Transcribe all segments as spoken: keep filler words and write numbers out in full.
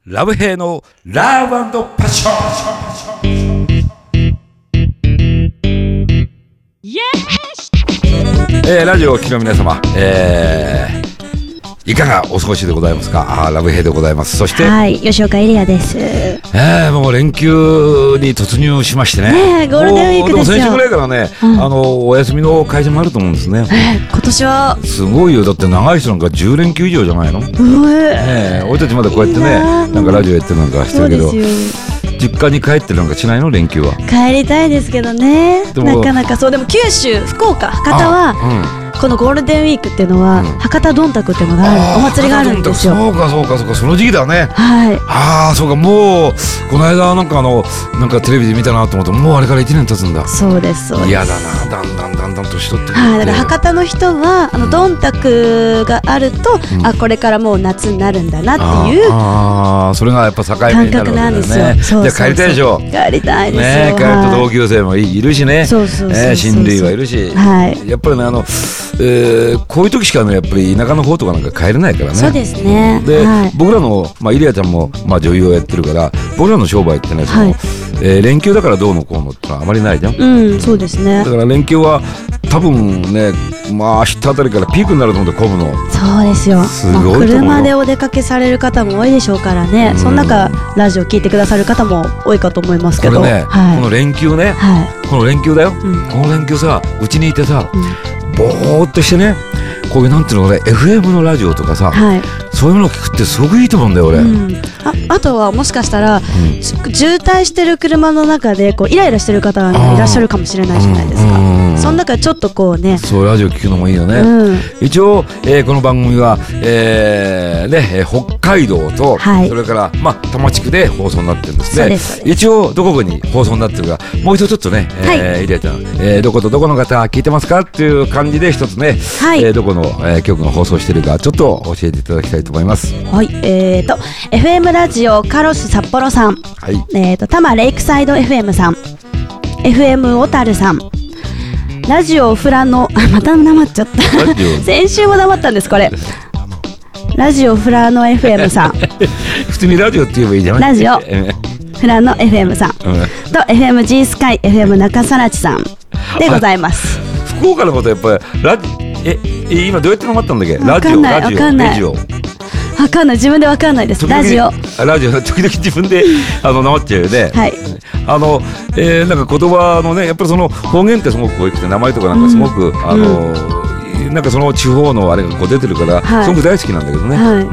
ラブヘイのラブ&パッション。えー、ラジオをお聞きの皆様、えー、いかがお過ごしでございますか。あラブヘイでございます。そしてはい吉岡エリアです。 えー、もう連休に突入しましてね。 ねえゴールデンウィークですよ。 でも先週ぐらいからね、うん、あのお休みの会社もあると思うんですね。 えー、今年はすごいよ。だって長い人なんかじゅう連休以上じゃないの。うえー、俺たちまだこうやってね、いいななんかラジオやってるなんかしてるけど、 そうですよ。 実家に帰ってなんかしないの連休は。 帰りたいですけどね。なかなかそう。でも九州福岡博多は、うん、このゴールデンウィークっていうのは、うん、博多どんたくっていうのがある、お祭りがあるんですよ。 そうかそうかそうか、その時期だね。 はい。 ああそうか、もうこの間なんかあのなんかテレビで見たなと思って、もうあれからいちねん経つんだ。 そうですそうです。 嫌だな、だんだんだんだん年取ってくる。 はい、だから博多の人はあのどんたくがあると、うん、あこれからもう夏になるんだなっていう、 ああそれがやっぱ境目になるわけだよね。じゃあ帰りたいでしょ。 帰りたいですよ。 ね、帰ると同級生もいるしね。 そうそうそうそう、 ね、親類はいるし、はい、やっぱりねあの、えー、こういう時しかねやっぱり田舎の方とかなんか帰れないからね。 そうですね。 で、 はい、 僕らのまあイリアちゃんもまあ女優をやってるから、僕らの商売ってね、その、はい、えー、連休だからどうのこうのってのはあまりないじゃん。 うん、そうですね。 だから連休は多分ね、まあ明日あたりからピークになると思って混むの。 そうですよ。 すごいと思うよ。 車でお出かけされる方も多いでしょうからね。うん、その中ラジオ聞いてくださる方も多いかと思いますけど。 これね、はい、この連休ね、はい、この連休だよ。うん、この連休さ、うちにいてさ、うん、ぼーっとしてね、こういうなんていうのこれ エフエム のラジオとかさ、はい、そういうのを聞くってすごくいいと思うんだよ俺。うん、 あ, あとはもしかしたら、うん、渋滞してる車の中でこうイライラしてる方がいらっしゃるかもしれないじゃないですか。その中ちょっとこうね、 そうラジオ聞くのもいいよね。うん、一応、えー、この番組は、えーね、北海道と、はい、それからまあ多摩地区で放送になってるんですね。そうですそうです。一応どこに放送になってるかもう一度ちょっとね、えーはい、イリアちゃん、えー、どことどこの方聞いてますかっていう感じで一つね、はい、えー、どこの、えー、局の放送してるかちょっと教えていただきたいと思います。 はい、えーと エフエム ラジオカロス札幌さん、はい、えーと多摩レイクサイド エフエム さん、 エフエム 小樽さん、ラジオフラノあまたなまっちゃった先週もなまったんですこれラジオフラノ エフエム さん普通にラジオって言えばいいじゃない。 ラジオフラノ エフエム さん、うん、と エフエムジー スカイ エフエム 中さらちさんでございます。 福岡のことやっぱりラジえ今どうやってなまったんだっけ。ラジオラジオラジオわかんない、自分でわかんないです。ラジオラジオ時々自分であのなまっちゃうよね。はい。あの、えー、なんか言葉のねやっぱりその方言ってすごく多くて、名前とかなんかすごく、うん、あの、うん、なんかその地方のあれがこう出てるから、はい、すごく大好きなんだけどね。はい、うん、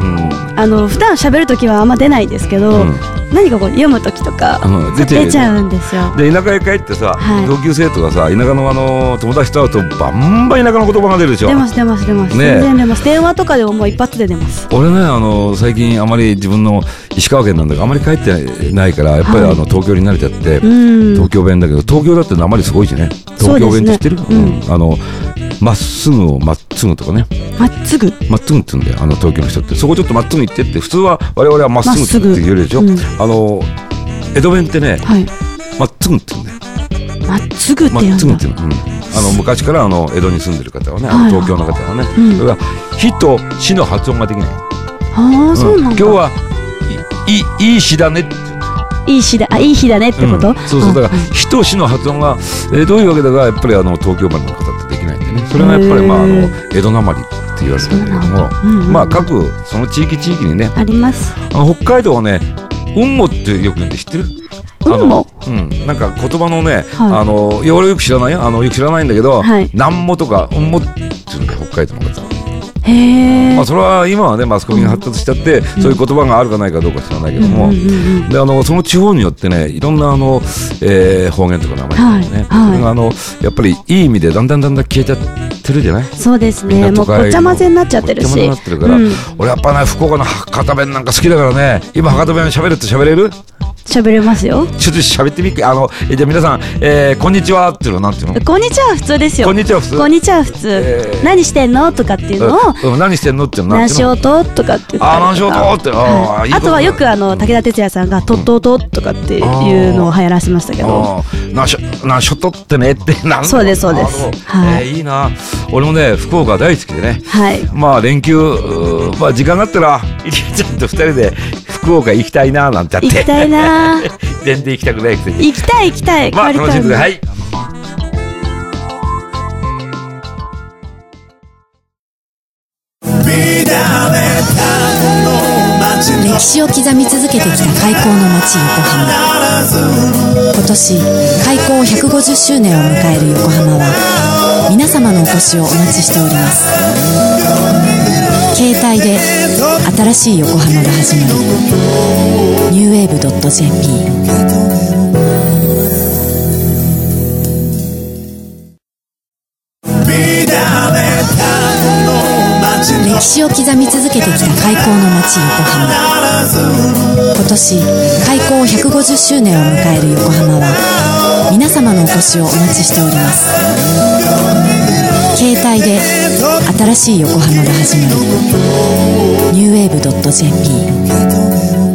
あの普段喋るときはあんま出ないですけど、うん、何かこう読むときとか、うん、出ちゃうんですよ。 で田舎へ帰ってさ、はい、同級生とかさ田舎のあの友達と会うとバンバン田舎の言葉が出るでしょ。 出ます出ます出ます、ね、全然出ます。電話とかでももう一発で出ます。 俺ねあの最近あまり自分の石川県なんだけどあまり帰ってないからやっぱり、はい、あの東京に慣れちゃって、うん、東京弁だけど東京だって訛りすごいしね。東京弁って知ってる？う、ね、うん、あのまっすぐをまっつぐとかね。 まっつぐまっつぐって言うんだよあの東京の人って。そこちょっとまっつぐ行ってって普通は我々はまっすぐって言うでしょ、うん、あの江戸弁ってね、はい、まっつぐって言うんだよ。 まっつぐって言うんだ。まっつぐって言うの、うん、 あの昔からあの江戸に住んでる方はね、あの東京の方はね、うん、それが「ひ」と「し」の発音ができない。 ああ、そうなんだ。 今日はいいいい日だねっていい日だあいい日だねってこと、うん、 そうそう。だから「ひ」と「し」の発音が、えー、どういうわけだがやっぱりあの東京版の方ってできないんでね。それがやっぱり、まあ、あの江戸なまりって言われてるんだけども、うんうん、まあ各その地域地域にねあります。 あの北海道はねうんもってよく言うんで知ってる？ うんも、 うん、なんか言葉のね、はい、あの俺よく知らないよあのよく知らないんだけど、はい、なんもとかうんもって言うんだよ北海道の方。へー、まあ、それは今はねマスコミが発達しちゃって、うん、そういう言葉があるかないかどうか知らないけども、うんうんうん、であのその地方によってねいろんなあの、えー、方言とか名前があるね、はいはい、それがあのやっぱりいい意味でだんだんだんだん消えちゃってるじゃない。 そうですね。もうごちゃ混ぜになっちゃってるし、ごちゃ混ぜになってるから、うん、俺やっぱね福岡の博多弁なんか好きだからね。今博多弁喋るって喋れる？ 喋れますよ。 ちょっと喋ってみっけ。あのえじゃあ皆さん、えー、こんにちはっていうのはなんていうの？ こんにちは普通ですよ。 こんにちは普通。 こんにちは普通。えー、何してんのとかっていうのを、 うん、何してんのっていうの何しようととかって言ったりとか。 あ、何しようとって。あ、 はい、あとはよくあの武田鉄矢さんがとっとうととかっていうのを流行らせましたけど。 なしょなしょとってねってなん。 そうですそうです。 はい。えー、いいな。俺もね福岡大好きでね。はい。まあ連休まあ時間があったら入江ちゃんと二人で福岡行きたいななんてあって。 行きたいな。 全然行きたくないくせに。行きたい行きたい。 まあ楽しんでください。 歴史を刻み続けてきた開港の街横浜。今年開港ひゃくごじゅっしゅうねんを迎える横浜は皆様のお越しをお待ちしております。携帯で新しい横浜が始まる ニューウェーブドットジェーピー。歴史を刻み続けてきた開港の街横浜。今年開港ひゃくごじゅっしゅうねんを迎える横浜は皆様のお越しをお待ちしております。携帯で新しい横浜が始まる ニューウェーブドットジェーピー。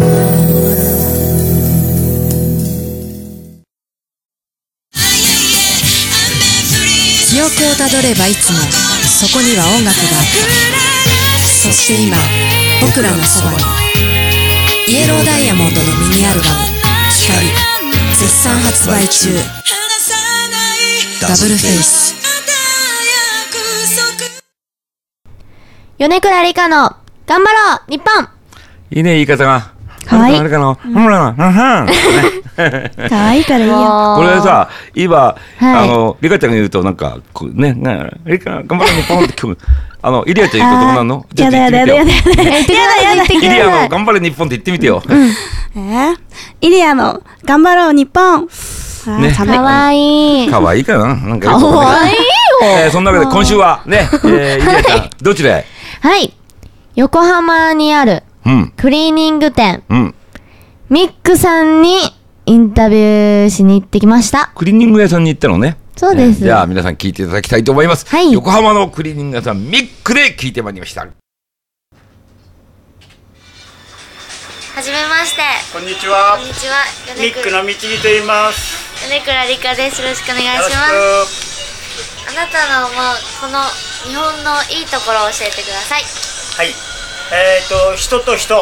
記憶をたどればいつもそこには音楽があった。そして今僕らのそばにイエローダイヤモンドのミニアルバム「光」絶賛発売中。ダブルフェイス。 米倉理香の頑張ろう日本。 いいね言い方が。 かわいい。 あれかな。ほらな。 かわいいからいいよ。 これさ今あのリカちゃんが言うとなんかねねリカ頑張ろう日本って曲。あのイリアちゃん言うとどうなんの？ やだやだやだやだやだやだ。 イリアの頑張れ日本って言ってみてよ。 えー、イリアの頑張ろう日本。 ね、かわいい。 かわいいかな。なんかかわいいよ。 えー、そんなわけで今週はね、えー、イリアちゃんどちらへ？ はい。横浜にあるクリーニング店、うん、ミックさんにインタビューしに行ってきました。 クリーニング屋さんに行ったのね。 そうです、 えー、じゃあ皆さん聞いていただきたいと思います、はい、横浜のクリーニング屋さんミックで聞いてまいりました。 はじめまして。 こんにちは。 こんにちは。 ミックの道にと言います。 米倉理香です。よろしくお願いします。あなたのもうこの日本のいいところを教えてください。 はい。えっ、ー、と人と人、はい、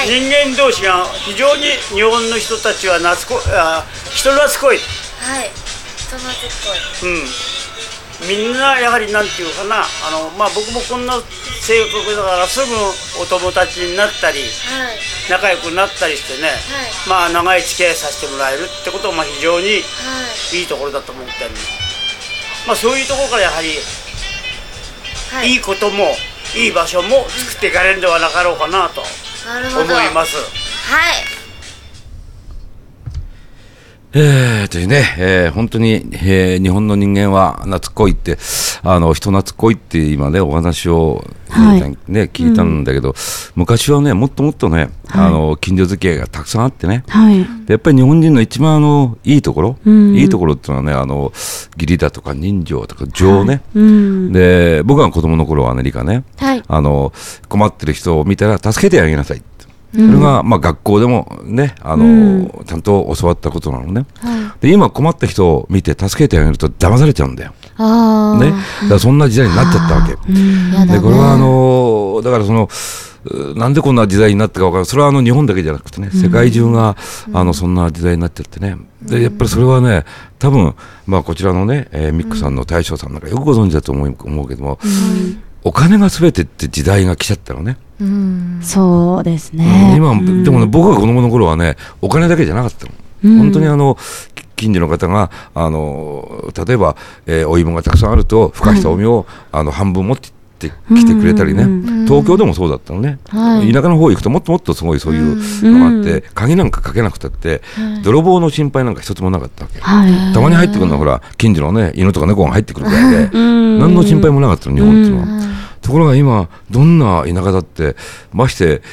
人間同士が非常に日本の人たちは懐こあ人懐っこい。 はい。人懐っこい。 うん。みんなやはりなんていうかな、あのまあ僕もこんな性格だからすぐお友達になったり、はい、仲良くなったりしてね、はい、まあ長い付き合いさせてもらえるってことはまあ非常にいいところだと思ってる、はい、まあそういうところからやはり、はい、いいこともいい場所も作っていかれるんではなかろうかなと思います。 はい。 えー、というね、えー、本当に、えー、日本の人間は懐っこいって、あの人懐っこいって今ねお話を、はい、ね聞いたんだけど、うん、昔はねもっともっとね、はい、あの近所付き合いがたくさんあってね、はい、でやっぱり日本人の一番あのいいところ、うん、いいところっていうのはねあの義理だとか人情とか情ね、はいうん、で僕が子供の頃はね理科ね、はい、あの困ってる人を見たら助けてあげなさい。それが、まあ、学校でもね、あの、うん、ちゃんと教わったことなのね、はい、で今困った人を見て助けてあげると騙されちゃうんだよ、あ、ね、だからそんな時代になっちゃったわけ、うん、でこれはあのだからそのなんでこんな時代になったか分からない。それはあの日本だけじゃなくてね世界中が、うん、あのそんな時代になっちゃってね、でやっぱりそれはね多分、まあ、こちらのね、えー、ミックさんの大将さんなんかよくご存知だと思う、思うけども、うんお金が全てって時代が来ちゃったのね、 うん、そうですね、 うん、今、うん、でもね僕が子供の頃はねお金だけじゃなかったの、うん、本当にあの近所の方があの例えば、えー、お芋がたくさんあるとふかしたお芋を、はい、あの半分持ってって来てくれたりね、うん、東京でもそうだったのね、はい、田舎の方行くともっともっとすごいそういうのがあって、うん、鍵なんかかけなくたって、はい、泥棒の心配なんか一つもなかったわけ、はい、たまに入ってくるのはほら近所のね犬とか猫が入ってくるぐらいで、うん、何の心配もなかったの日本っていうのは、うん、ところが今どんな田舎だってまして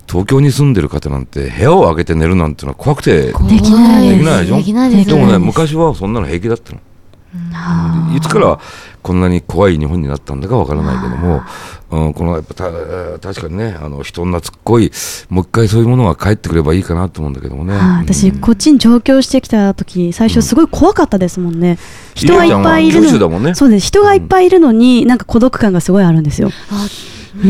東京に住んでる方なんて部屋を開けて寝るなんてのは怖くてできないできないでしょ。 できないです。 でもね、昔はそんなの平気だったの。いつからこんなに怖い日本になったんだかわからないけども、うん、このやっぱた確かにね、あの人懐っこい、もう一回そういうものが帰ってくればいいかなと思うんだけどもね。 はあ、私、うん、こっちに上京してきた時最初すごい怖かったですもんね、うん、人がいっぱいいるの、ね、そうです、人がいっぱいいるのに、うん、なんか孤独感がすごいあるんですよ。あ、 うん、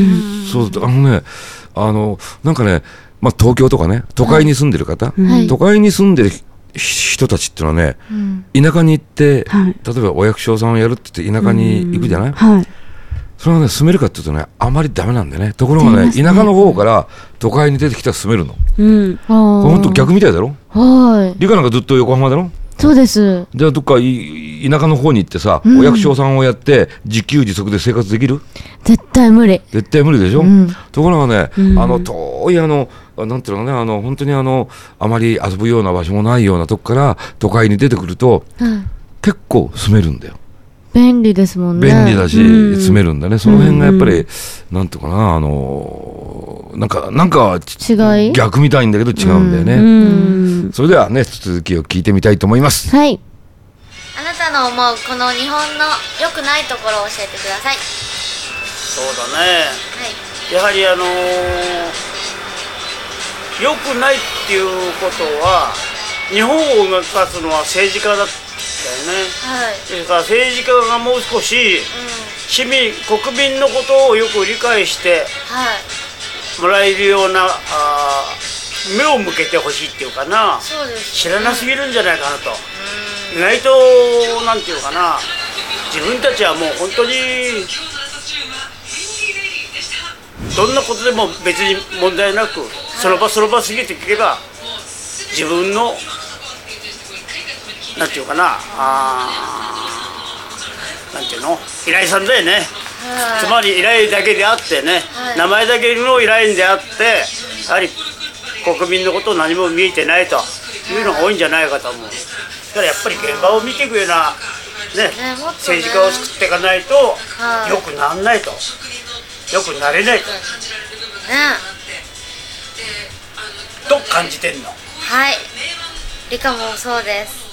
そうあのね、あのなんかね、まあ、東京とかね、都会に住んでる方、はい、都会に住んでる人たちっていうのはね、うん、田舎に行って、はい、例えばお役所さんをやるって言って田舎に行くじゃない、はい、それはね、住めるかっていうとね、あまりダメなんだよね。ところがね、田舎の方から都会に出てきたら住めるの、うん、ほんと逆みたいだろ。はい、理科なんかずっと横浜だろ。 そうです。 じゃあどっかい田舎の方に行ってさ、うん、お役所さんをやって自給自足で生活できる？ 絶対無理。 絶対無理でしょ、うん、ところがね、うん、あの遠いあのなんていうのかね、あの本当にあのあまり遊ぶような場所もないようなとこから都会に出てくると、うん、結構住めるんだよ。 便利ですもんね。 便利だし、うん、住めるんだね。その辺がやっぱり、うん、なんていうかな、あのなんかなんか違い逆みたいんだけど違うんだよね、うんうん、それではね、続きを聞いてみたいと思います。 はい。 あなたの思うこの日本の良くないところを教えてください。 そうだね、はい、やはりあのー、良くないっていうことは日本を動かすのは政治家だったよね、はい、ですから政治家がもう少し、うん、市民国民のことをよく理解してもらえるような、あ目を向けてほしいっていうかな。そうです、知らなすぎるんじゃないかなと、うん、意外となんていうかな、自分たちはもう本当にどんなことでも別に問題なく、その場その場過ぎていけば自分のなんていうかな、あなんていうの、依頼さんだよね、はい、つまり依頼だけであってね、はい、名前だけの依頼であって、やはり国民のことを何も見えてないというのが多いんじゃないかと思う。だからやっぱり現場を見ていくような、ねね、政治家を作っていかないとよくなんないと、よくなれないと、ね、と感じてんの。 はい、理科もそうです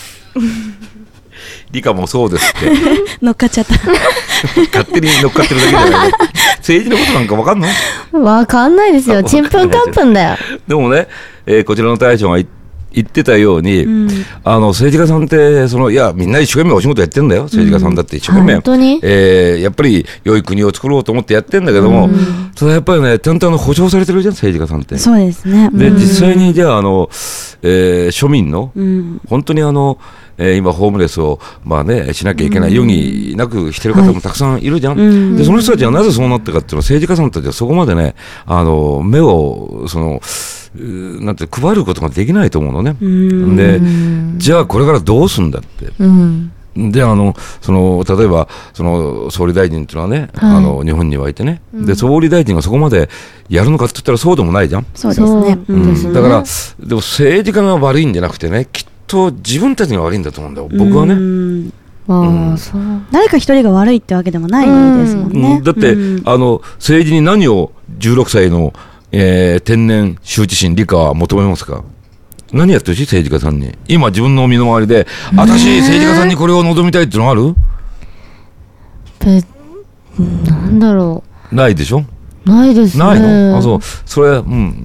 理科もそうですって乗っかっちゃった勝手に乗っかってるだけじゃない政治のことなんか分かんの？ 分かんないですよ、ちんぷんかんぷんだよ。 でもね、えー、こちらの大将が言ってたように、うん、あの政治家さんってその、いやみんな一生懸命お仕事やってんだよ、政治家さんだって一生懸命、うん、本当に、えー、やっぱり良い国を作ろうと思ってやってんだけども、うん、ただやっぱりね、ちゃんとあの保障されてるじゃん、政治家さんって。 そうですね。 で、うん、実際にじゃあ、あの、えー、庶民の、うん、本当にあの、えー、今ホームレスを、まあね、しなきゃいけない、余儀なくしてる方もたくさんいるじゃん、はい、でその人たちがなぜそうなったかっていうのは、政治家さんたちはそこまでね、あの目をそのなんて配ることができないと思うのね。でじゃあこれからどうすんだって、うん、であのその例えばその総理大臣っていうのはね、はい、あの日本にはいてね、うん、で総理大臣がそこまでやるのかって言ったらそうでもないじゃん。 そうですね、うん、 だからでも政治家が悪いんじゃなくてね、きっと自分たちが悪いんだと思うんだよ、僕はね。うんうん、そう誰か一人が悪いってわけでもないですもんね。 うん、だって、うん、あの政治に何をじゅうろくさいの、えー、天然羞恥心理科は求めますか？何やってほしい政治家さんに。今自分の身の回りで私政治家さんにこれを望みたいっていうのある？ べなんだろう。ないでしょ。 ないですね。 ないの？あ、そう。それ、うん、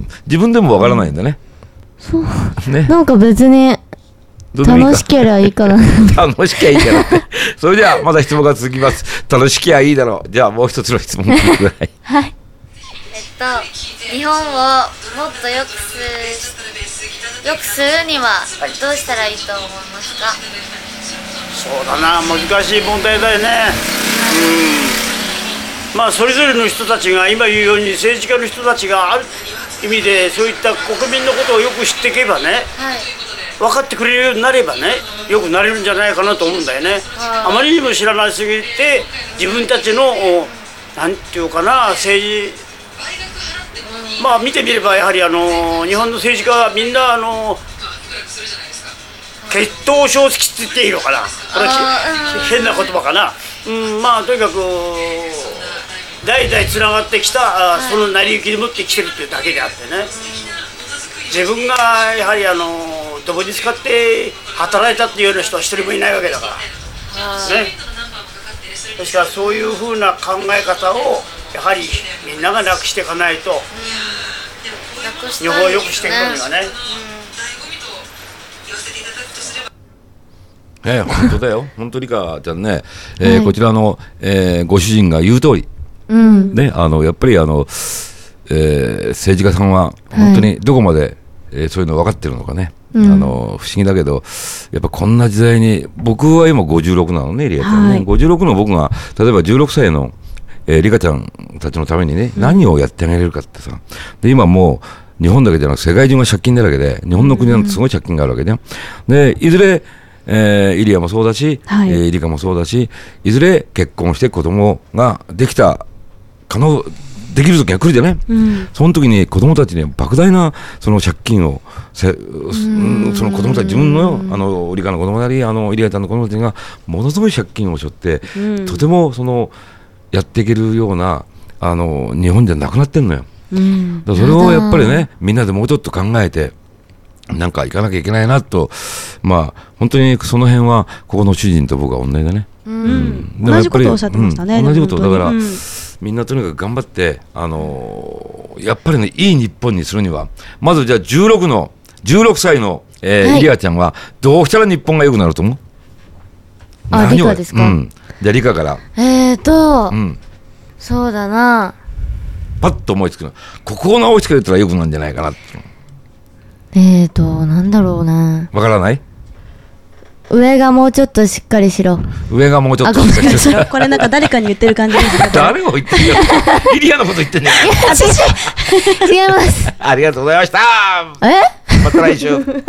自分でもわからないんだね。 そう、ね、なんか別に楽しけりゃいいかな楽しきゃいいかなってそれではまだ質問が続きます。楽しきゃいいだろう。じゃあもう一つの質問くださいはい、えっと日本をもっと良くする良くするにはどうしたらいいと思いますか？ そうだな、難しい問題だよね、はい、うん、まあそれぞれの人たちが今言うように政治家の人たちがある意味でそういった国民のことをよく知っていけばね、はい、分かってくれるようになればね、よくなれるんじゃないかなと思うんだよね。あまりにも知らなすぎて自分たちのなんていうかな政治、うん、まあ見てみればやはりあの日本の政治家はみんなあの血統小式って言っていいのかな、これは変な言葉かな、うん、まあとにかく代々つながってきた、はい、その成り行きでもってきてるっていうだけであってね、自分がやはりあのどこに使って働いたっていうような人は一人もいないわけだから、ね、ですからそういうふうな考え方をやはりみんながなくしていかないと、うん、日本を良くしていくのにはね、 うん、えー、本当だよ本当リカちゃんね、えーはい、こちらの、えー、ご主人が言う通り、うんね、あのやっぱりあの、えー、政治家さんは本当にどこまで、はい、えー、そういうの分かってるのかね、うん、あの不思議だけどやっぱこんな時代に僕は今ごじゅうろくなのね、リカちゃんね、はい、ごじゅうろくの僕が例えばじゅうろくさいの、えー、リカちゃんたちのためにね、うん、何をやってあげれるかってさ、で今もう日本だけじゃなく世界中が借金だらけで、日本の国なんてすごい借金があるわけで、でいずれ、えー、イリアもそうだし、はい、えー、リカもそうだし、いずれ結婚して子供ができた可能できる時が来るじゃね、うん、その時に子供たちに莫大なその借金をせ、うん、その子供たち自分のあのリカの子供なりあのイリアちゃんの子供たちがものすごい借金を背負って、うん、とてもそのやっていけるようなあの日本じゃなくなってんのよ、うん、だそれをやっぱりねみんなでもうちょっと考えてなんか行かなきゃいけないなと、まあ本当にその辺はここの主人と僕は同じだね、 うんうん、同じことをおっしゃってましたね、 うん、同じことだから、うん、みんなとにかく頑張って、あのー、やっぱりねいい日本にするにはまずじゃあじゅうろくのじゅうろくさいの、えーはい、イリアちゃんはどうしたら日本が良くなると思う？ あ、リカですか、 うん、じゃあリカからえーと、うん、そうだなパッと思いつくのここを直してくれたら良くなるんじゃないかなって。 えーとなんだろうな、 わからない？ 上がもうちょっとしっかりしろ。 上がもうちょっとしっかりしろ。 これなんか誰かに言ってる感じですね。 誰を言ってるんだイリアのこと言ってんねん。 私違います。 ありがとうございました。 え？ また来週。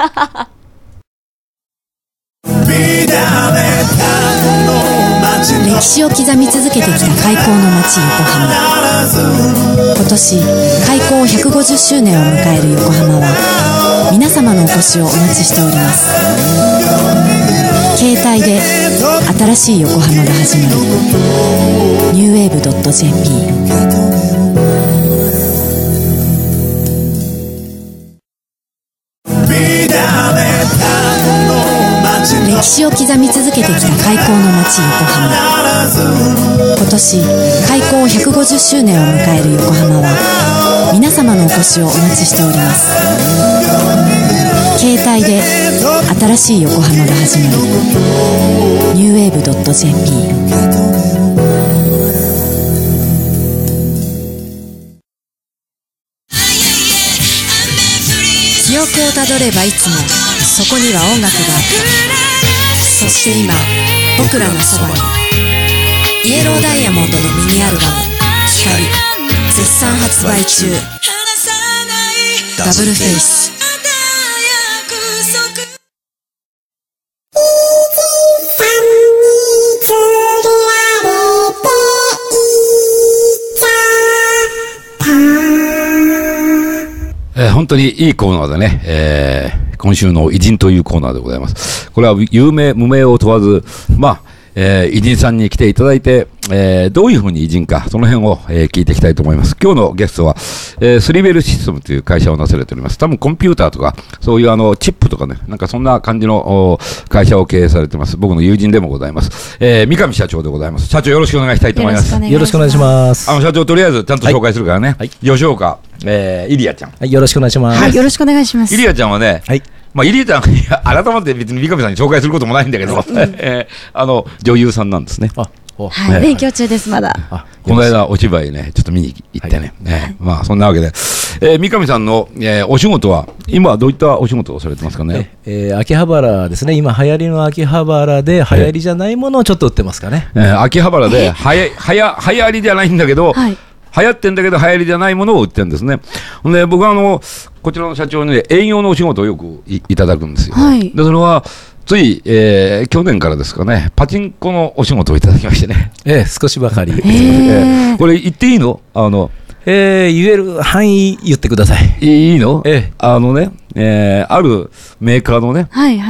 歴史を刻み続けてきた開港の街横浜。今年開港ひゃくごじゅっしゅうねんを迎える横浜は皆様のお越しをお待ちしております。携帯で新しい横浜が始まる ニューウェーブ ドット ジェーピー。 歴史を刻み続けてきた開港の街横浜。今年開港ひゃくごじゅっしゅうねんを迎える横浜は皆様のお越しをお待ちしております。携帯で新しい横浜が始まる ニューウェーブ ドット ジェーピー。 記憶をたどればいつもそこには音楽があった。そして今僕らのそばにイエローダイヤモンドのミニアルバム「光」絶賛発売中。ダブルフェイス。 えー、本当にいいコーナーでね、えー、今週の偉人というコーナーでございます。これは有名無名を問わず、まあ、えー、偉人さんに来ていただいて、えー、どういうふうに偉人か、その辺を、えー、聞いていきたいと思います。今日のゲストは、えー、スリベルシステムという会社をなされております。多分コンピューターとか、そういうあの、チップとかね、なんかそんな感じの会社を経営されてます。僕の友人でもございます。えー、三上社長でございます。社長よろしくお願いしたいと思います。 よろしくお願いします。 あの、社長とりあえずちゃんと紹介するからね。はい。吉岡、えー、イリアちゃん。 はい、よろしくお願いします。 はい、よろしくお願いします。 イリアちゃんはね、はい。まあ、イリアちゃん、改めて別に三上さんに紹介することもないんだけど、うんえー、あの、女優さんなんですね。あはい、勉強中です、まだ。 この間、お芝居ね、ちょっと見に行ってね。はいねまあ、そんなわけで、えー、三上さんの、えー、お仕事は、今はどういったお仕事をされてますかね。 えー、秋葉原ですね。今、流行りの秋葉原で、流行りじゃないものをちょっと売ってますかね。 えー、秋葉原で、はや、はや、流行りじゃないんだけど、はい流行ってんだけど流行りじゃないものを売ってるんですね。で僕はあのこちらの社長に、ね、営業のお仕事をよく い, いただくんですよ、はい、でそれはつい、えー、去年からですかねパチンコのお仕事をいただきましてね、 ええ、少しばかり、えー、これ言っていいのあの、 えー、言える範囲言ってください。 いいの、ええ、あのね、えー、あるメーカーのね、 はいはい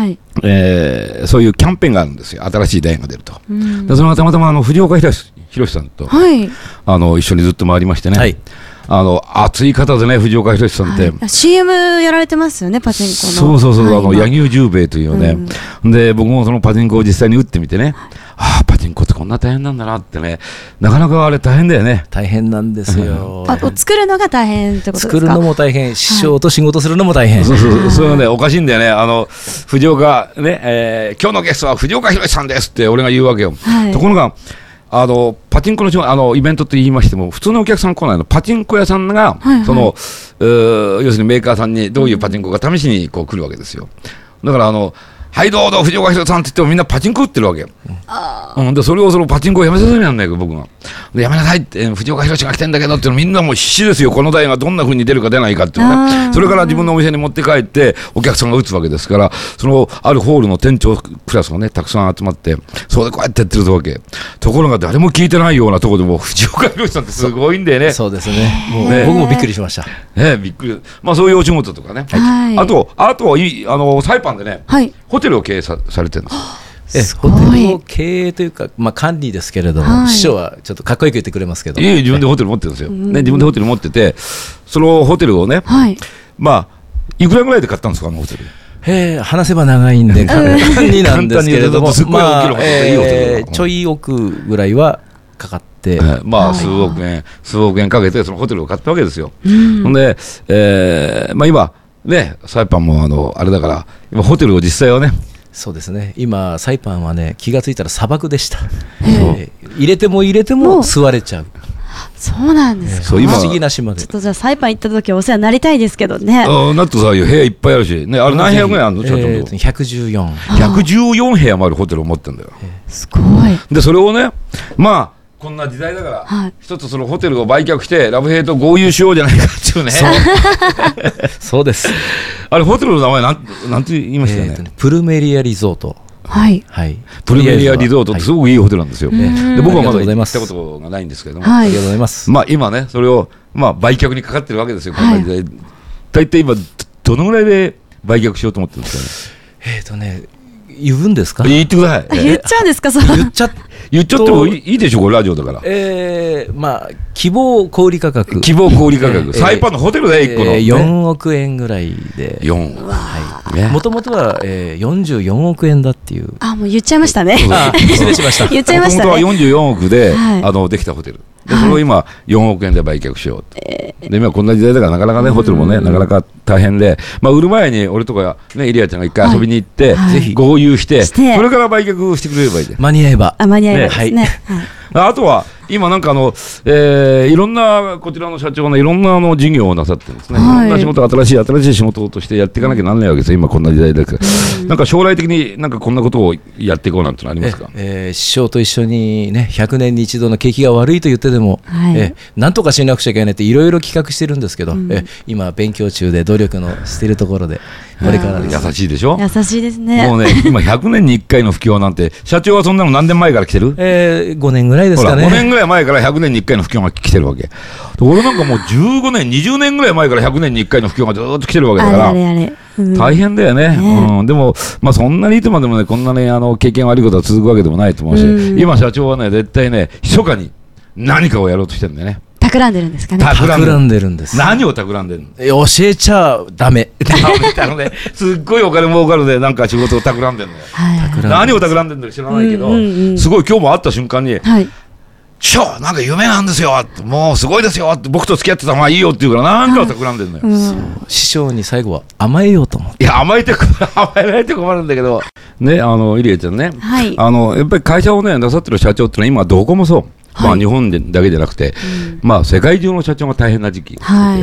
えー、そういうキャンペーンがあるんですよ。新しいダイヤが出ると。うん、でそれがたまたまあの藤岡弘さんと、はい、あの一緒にずっと回りましてね、はい、あの熱い方でね、藤岡弘さんって、 はい、シーエム やられてますよね、パチンコの。 そうそうそう、はい、あの柳生十兵衛というね、うん、で僕もそのパチンコを実際に打ってみてね、ああパチンコってこんな大変なんだなってね、なかなかあれ大変だよね。 大変なんですよ。 あ、作るのが大変ってことですか。 作るのも大変、師匠と仕事するのも大変、はい、 そうそうそれはねおかしいんだよね。あの藤岡ね、えー、今日のゲストは藤岡弘さんですって俺が言うわけよ、はい、ところがあのパチンコのあのイベントって言いましても普通のお客さん来ないの。パチンコ屋さんが、はいはい、その要するにメーカーさんにどういうパチンコが試しにこう来るわけですよ。だからあのはいどうぞ藤岡弘さんって言ってもみんなパチンコ打ってるわけよ、うん、でそれをそのパチンコをやめさせるんだよ僕が。でやめなさいって、藤岡弘が来てんだけどってみんなもう必死ですよ。この台がどんな風に出るか出ないかっていうのね。それから自分のお店に持って帰ってお客さんが打つわけですから、そのあるホールの店長クラスがねたくさん集まってそこでこうやってやってるわけ。ところが誰も聞いてないようなところでも藤岡弘さんってすごいんだよね。 そうですね。もうね僕もびっくりしました。 ねびっくり。まあそういうお仕事とかね。はい、あとあといあのサイパンでね、はい、ホテルを経営さされてるんです。 えホテルを経営というか、まあ、管理ですけれども、はい、師匠はちょっとかっこよく言ってくれますけど、 いえ自分でホテル持ってるんですよ、ね、自分でホテル持ってて、そのホテルをね、はい、まあいくらぐらいで買ったんですか、あのホテル。 えー、話せば長いんで簡単になんですけれども、まあえー、ちょい億ぐらいはかかって、えー、 まあ数億円数億円かけてそのホテルを買ったわけですよ。ほんで、えーまあ、今ねサイパンもあのあれだから今ホテルを実際はね。 そうですね。今サイパンはね気がついたら砂漠でした。えー、入れても入れても吸われちゃう。 そうなんですか。 そう今不思議な島で。 ちょっとじゃあサイパン行った時お世話になりたいですけどね。 あなってさ部屋いっぱいあるしね。あれ何部屋ぐらいあるの？ えー、ひゃくじゅうよん。 ひゃくじゅうよん部屋もあるホテルを持ってるんだよ。 えー、すごい。 でそれをねまあ。こんな時代だから、はい、一つそのホテルを売却してラブヘイと合流しようじゃないかっていうね。 そうそうです。 あれホテルの名前なんなんて言いましたよね。えー、 プルメリアリゾート。 はい、 はい、 プルメリアリゾートってすごくいいホテルなんですよ。はい、で僕はまだ行ったことがないんですけれども、 はい、ありがとうございます。 まあ今ねそれをまあ売却にかかってるわけですよ。こんな時代。大体今どのぐらいで売却しようと思ってるんですかね。 えっとね言うんですか。 言ってください。 言っちゃうんですか。それ言っちゃ言っちゃってもいいでしょこれラジオだから。 えー、まあ希望小売価格希望小売価格、えー、サイパンのホテルでいっこの、 えー、よんおくえんぐらいでよんもともとは、えー、よんじゅうよんおくえんだっていう。 あもう言っちゃいましたね。 失礼しました。 言っちゃいましたね。 もともとはよんじゅうよんおくで、はい、あのできたホテルでそれを今よんおくえんで売却しようと、えー、で今こんな時代だからなかなかねホテルもねなかなか大変で、まあ、売る前に俺とかねイリアちゃんが一回遊びに行って、はい、ぜひ合流してそれから売却してくれればいいで間に合えばあ間に合えばですね、 はいあとは今なんかあの、えー、いろんなこちらの社長がいろんなあの事業をなさってるんですね、はい、いろんな仕事新しい新しい仕事としてやっていかなきゃならないわけですよ今こんな時代ですから、うん、なんか将来的になんかこんなことをやっていこうなんてのありますか。 え、えー、師匠と一緒にねひゃくねんに一度の景気が悪いと言ってでも、はいえー、なんとかしなくちゃいけないっていろいろ企画してるんですけど、うん、え今勉強中で努力のしているところでこれからです。 優しいでしょ。 優しいですね。 もうね今ひゃくねんにいっかいの不況なんて社長はそんなの何年前から来てる？ えー、ごねんぐらいですかね。 ごねんぐらい前からひゃくねんにいっかいの不況が来てるわけ。俺なんかもうじゅうごねんにじゅうねんぐらい前からひゃくねんにいっかいの不況がずっと来てるわけだからあれあれあれ、うん、 大変だよね、ねうん、でも、まあ、そんなにいつまでもねこんなねあの経験悪いことは続くわけでもないと思うし、うん、今社長はね絶対ね密かに何かをやろうとしてるんだよね。 企んでるんですかね。 企んでるんです。 何を企んでるの？ 教えちゃダメ。 ダメだのね。すっごいお金儲かるでなんか仕事を企んでるのよ。はい、何を企んでるのか知らないけど、うんうんうん、すごい今日も会った瞬間に、はい、師匠なんか夢なんですよもうすごいですよって僕と付き合ってた方がいいよって言うからなんかを企んでるのよ、はいうん、師匠に最後は甘えようと思って。 いや甘えて甘えられて困るんだけどねあのイリエちゃんね、はい、あのやっぱり会社をねなさってる社長ってのは今どこもそう。はいまあ、日本でだけじゃなくて、うんまあ、世界中の社長が大変な時期、はい、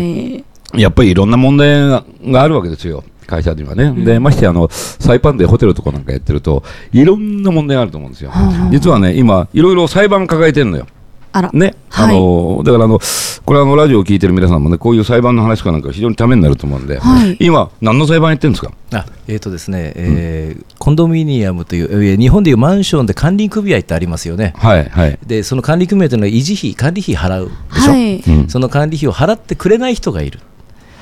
やっぱりいろんな問題があるわけですよ会社にはね、うん、でましてあのサイパンでホテルとかなんかやってるといろんな問題があると思うんですよ、うん、実はね今いろいろ裁判抱えてるのよあらね、はい、あのだからあのこれあのラジオを聞いてる皆さんもねこういう裁判の話かなんか非常にためになると思うんで、はい、今何の裁判やってるんですか。 あえーとですねえーうん、コンドミニアムという、えー、日本でいうマンションで管理組合ってありますよね、はいはい、でその管理組合というのは維持費管理費払うでしょ、はいうん、その管理費を払ってくれない人がいる。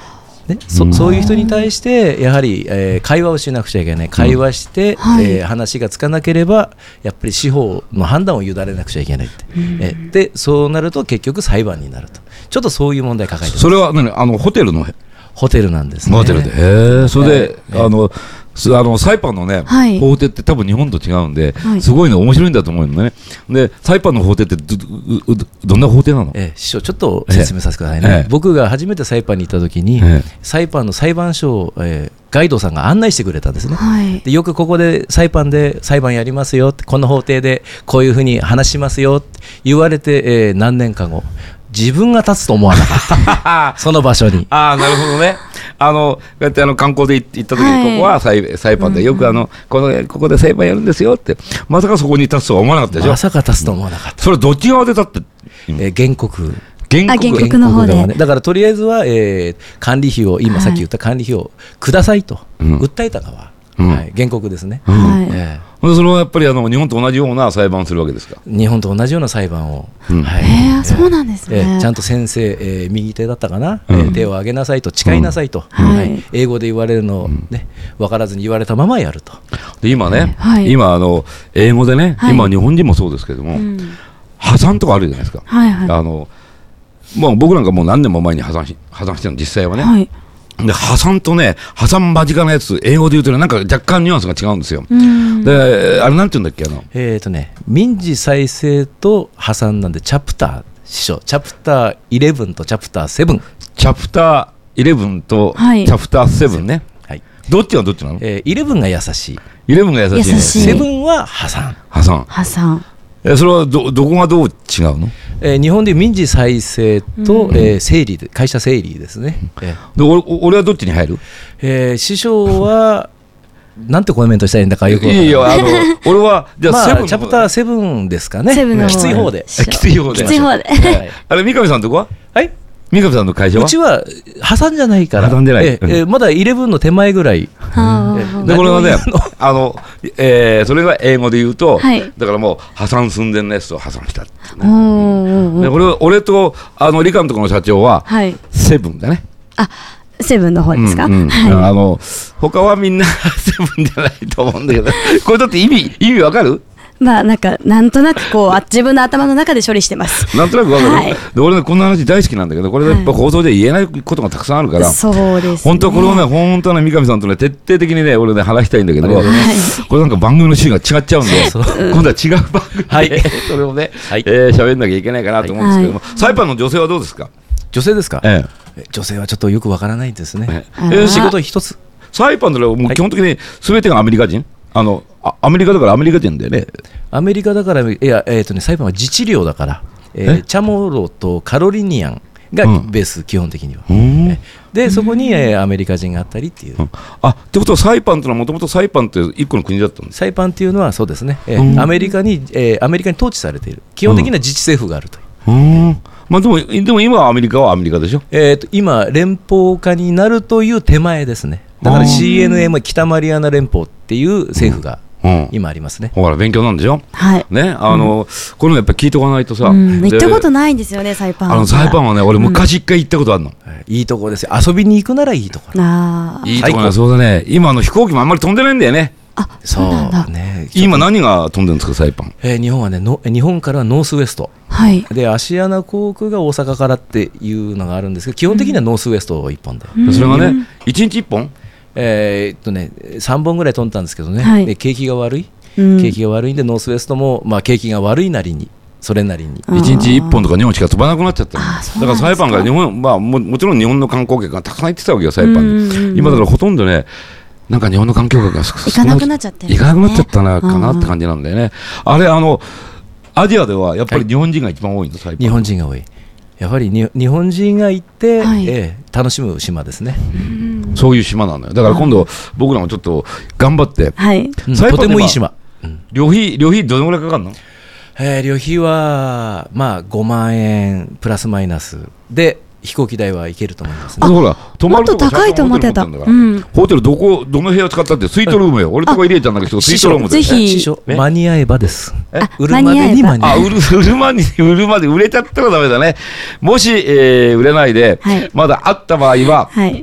ね、そ, そういう人に対してやはり、えー、会話をしなくちゃいけない。会話して、うんはいえー、話がつかなければやっぱり司法の判断を委ねなくちゃいけないって、うん、えー、でそうなると結局裁判になると、ちょっとそういう問題抱えてます。 それは何、あのホテルのホテルなんですね。 ホテルで、へえ、それで、えー、あのあのサイパンのね、はい、法廷って多分日本と違うんで、はい、すごいね面白いんだと思うのね。でサイパンの法廷って ど, ど, どんな法廷なの？ えー、師匠ちょっと説明させてくださいね。えー、僕が初めてサイパンに行った時に、えー、サイパンの裁判所を、えー、ガイドさんが案内してくれたんですね。はい、でよくここでサイパンで裁判やりますよって、この法廷でこういうふうに話しますよって言われて、えー、何年か後自分が立つと思わなかったその場所に。 ああ、なるほどね。あのこうやってあの観光で行った時に、はい、ここは サイ, サイパンでよくあの、うん、このここで裁判やるんですよって、まさかそこに立つとは思わなかったでしょ。 まさか立つと思わなかった。 それどっち側で立って、 えー、原告原告, 原告の方で、 ね、だからとりあえずは、えー、管理費を今さっき言った管理費をくださいと、うん、訴えた側、うんはい、原告ですね。うんはいえーそれはやっぱりあの日本と同じような裁判をするわけですか？ 日本と同じような裁判を、 うんはいえー、そうなんですね、 えー、ちゃんと先生、えー、右手だったかな、うんえー、手を挙げなさいと、誓いなさいと、うんはい、英語で言われるのを、ね、分からずに言われたままやると。 で今ね、はい、今あの英語でね、はい、今日本人もそうですけども、うん、破産とかあるじゃないですか、はいはい、あのもう僕なんかもう何年も前に破産し破産してるの実際はね、はいで破産とね、破産間近なやつ、英語で言うとね、なんか若干ニュアンスが違うんですよ。で、あれなんて言うんだっけ、あの。 えっとね、民事再生と破産なんで、チャプター、師匠、チャプターイレブンとチャプターセブン。 チャプターイレブンとチャプターセブンね。はい。どっちがどっちなの？ えー、イレブンが優しい。 イレブンが優しい、ね。 セブンは破産。 破産。 破産。 えー、それはど、どこがどう違うの？ えー、日本で民事再生と、うんえー、整理で会社整理ですね、うんえー、で俺, 俺はどっちに入る？ えー、師匠はなんてコメントしたらいいんだかよく分からない。 いいよ、あの俺はじゃあ、まあ、 セブンチャプターセブンですかね。 セブンのきつい方できつい方できつい方で、 はい、あれ三上さんのとこは？ はい三上さんの会社は？ うちは破産じゃないから、 破産でない、 えーえー、まだイレブンの手前ぐらい、 うん、 でこれはねあの、えー、それが英語で言うと、はい、だからもう破産寸前のやつを破産したって、ね、でこれは俺とあの理科のところの社長は、はい、セブンだね。 あセブンの方ですか？ うんうんはい、あの他はみんなセブンじゃないと思うんだけどこれだって意味意味わかる？ まあなんかなんとなくこう自分の頭の中で処理してます。 なんとなくわかる、はい、で俺ねこんな話大好きなんだけど、これやっぱ放送で言えないことがたくさんあるから、はい、 そうですね、 本当はこれをね本当はね三上さんとね徹底的にね俺ね話したいんだけど、はい、これなんか番組の趣旨が違っちゃうんで今度は違う番組で、はい、それをね喋、はいえー、んなきゃいけないかなと思うんですけども、はい、サイパンの女性はどうですか？ 女性ですか、ええ、女性はちょっとよくわからないんですね、ええ、仕事一つサイパンではもう基本的に全てがアメリカ人、あのあアメリカだからアメリカ人だよね。 アメリカだからいや、えーとね、サイパンは自治領だから、えー、チャモロとカロリニアンがベース、うん、基本的には、うん、でそこに、えー、アメリカ人があったりっていう、うん、 あってことはサイパンというのはもともとサイパンって一個の国だったんです。 サイパンっていうのはそうですね、えー、アメリカに、えー、アメリカに統治されている基本的な自治政府があるという、 うんまあ、でもでも今はアメリカはアメリカでしょ、 えー、と今連邦下になるという手前ですね。だから シーエヌエム 北マリアナ連邦っていう政府が今ありますね、 うん、ほら勉強なんでしょ、 はいね、あの、うん、これやっぱり聞いておかないとさ、 うん、行ったことないんですよねサイパン。 あのサイパンはね俺昔一回行ったことあるの、 うん、いいとこですよ。遊びに行くならいいところ。 あいいところ。そうだね。今の飛行機もあんまり飛んでないんだよね。 あそうなんだ、 ね、 今何が飛んでるんですかサイパン、 えー、日本はねの日本からはノースウエスト、 はい、 でアシアナ航空が大阪からっていうのがあるんですけど基本的にはノースウエストいっぽんで、 うん、それがねいちにちいっぽん、 えー、っとねさんぼんぐらい飛んだんですけどね、はい、で景気が悪い、うん、景気が悪いんでノースウエストも、まあ、景気が悪いなりにそれなりにいちにちいっぽんとかにほんしか飛ばなくなっちゃったの。だからサイパンが日本、まあ、も, もちろん日本の観光客がたくさん行ってたわけよサイパンに。今だからほとんどねなんか日本の観光客が行かなくなっちゃってる、ね、 行かなくなっちゃったなかなって感じなんだよね。あれあのアジアではやっぱり日本人が一番多いんだ、はい、 日本人が多い。やはりに日本人が行って、はいえー、楽しむ島ですね。 うそういう島なんだよ。だから今度僕らもちょっと頑張って、 はい、 サイパンとてもいい島、 うん、旅費旅費どのぐらいかかるの？ えー、旅費はまあごまんえんプラスマイナスで飛行機代は行けると思いますね。 ほら泊まるとこもっと高いと思ってた。 ホテル、うん、ホテルどこどの部屋使ったってスイートルームよ。俺とか入れちゃうんだけどスイートルームでぜひ間に合えばです。 え売るまでに間に合えば。 あ売る売るまで売るまで売れちゃったらダメだね。もし、えー、売れないで、はい、まだあった場合は、はい、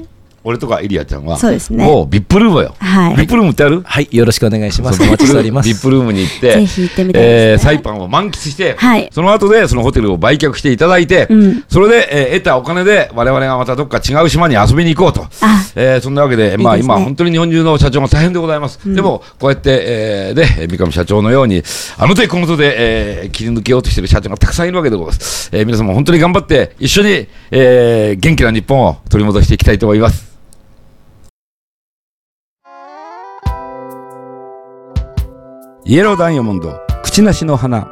俺とかエリアちゃんはそうですね。 もうビップルームよ。 はい。 ビップルームってある？ はい、よろしくお願いします。お待ちしております。 ビップルームに行って、 ぜひ行ってみたいですね。 えー、サイパンを満喫して、 はい。 その後でそのホテルを売却していただいて、うん、それで、えー、得たお金で我々がまたどっか違う島に遊びに行こうと。あ、えー、そんなわけで、まあいいですね、今本当に日本中の社長が大変でございます。うん、でもこうやって、えー、で三上社長のようにあの手この手で、えー、切り抜けようとしている社長がたくさんいるわけでございます。えー、皆さんも本当に頑張って一緒に、えー、元気な日本を取り戻していきたいと思います。イエローダイヤモンド、口なしの花。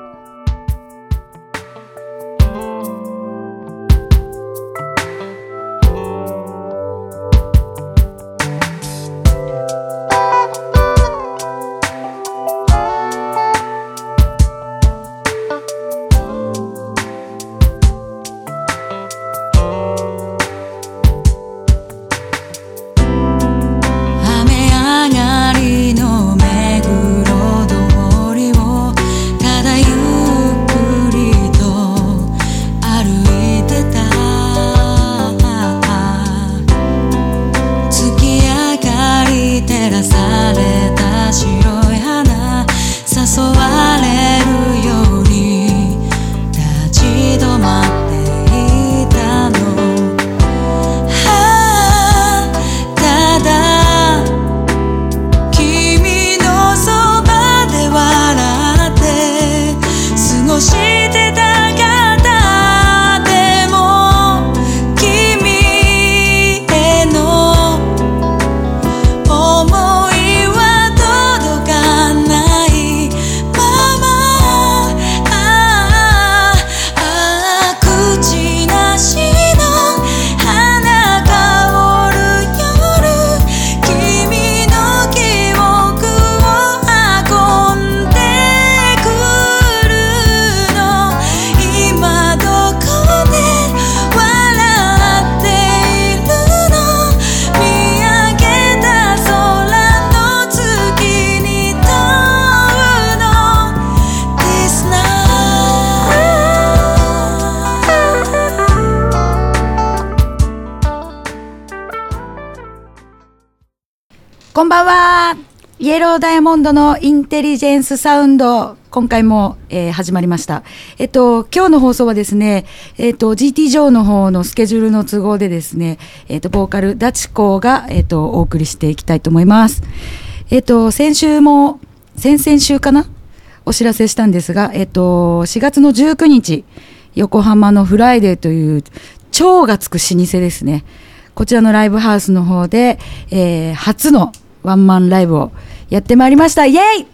こんばんは。イエローダイヤモンドのインテリジェンスサウンド、今回も、えー、始まりました。えっと今日の放送はですね、えっと ジーティー ジョーの方のスケジュールの都合でですね、えっとボーカルダチコがえっとお送りしていきたいと思います。えっと先週も先々週かなお知らせしたんですが、えっとしがつのじゅうくにち横浜のフライデーという超がつく老舗ですね。こちらのライブハウスの方で、えー、初のワンマンライブをやってまいりました。イエイ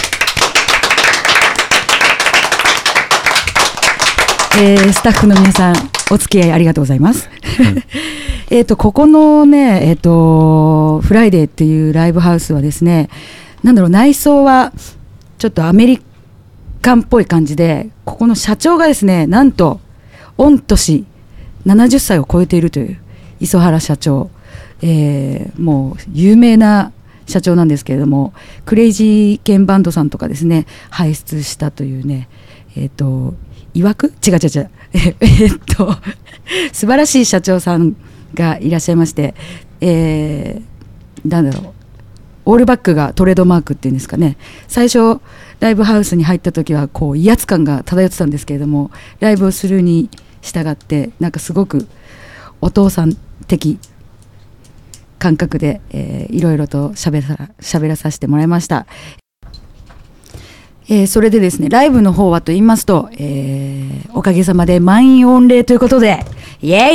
えー、スタッフの皆さんお付き合いありがとうございます。えっとここのね、えっとフライデーっていうライブハウスはですね、なんだろう、内装はちょっとアメリカンっぽい感じで、ここの社長がですね、なんと御年ななじゅっさいを超えているという磯原社長、えー、もう有名な社長なんですけれども、クレイジーケンバンドさんとかですね輩出したというね、えっといわく違う違う違うえっと素晴らしい社長さんがいらっしゃいまして、えー、なんだろう、オールバックがトレードマークっていうんですかね。最初ライブハウスに入った時はこう威圧感が漂ってたんですけれども、ライブをするに従ってなんかすごくお父さん的感覚で、えー、いろいろとしゃべら、しゃべらさせてもらいました。えー、それでですね、ライブの方はと言いますと、えー、おかげさまで満員御礼ということで、イエイ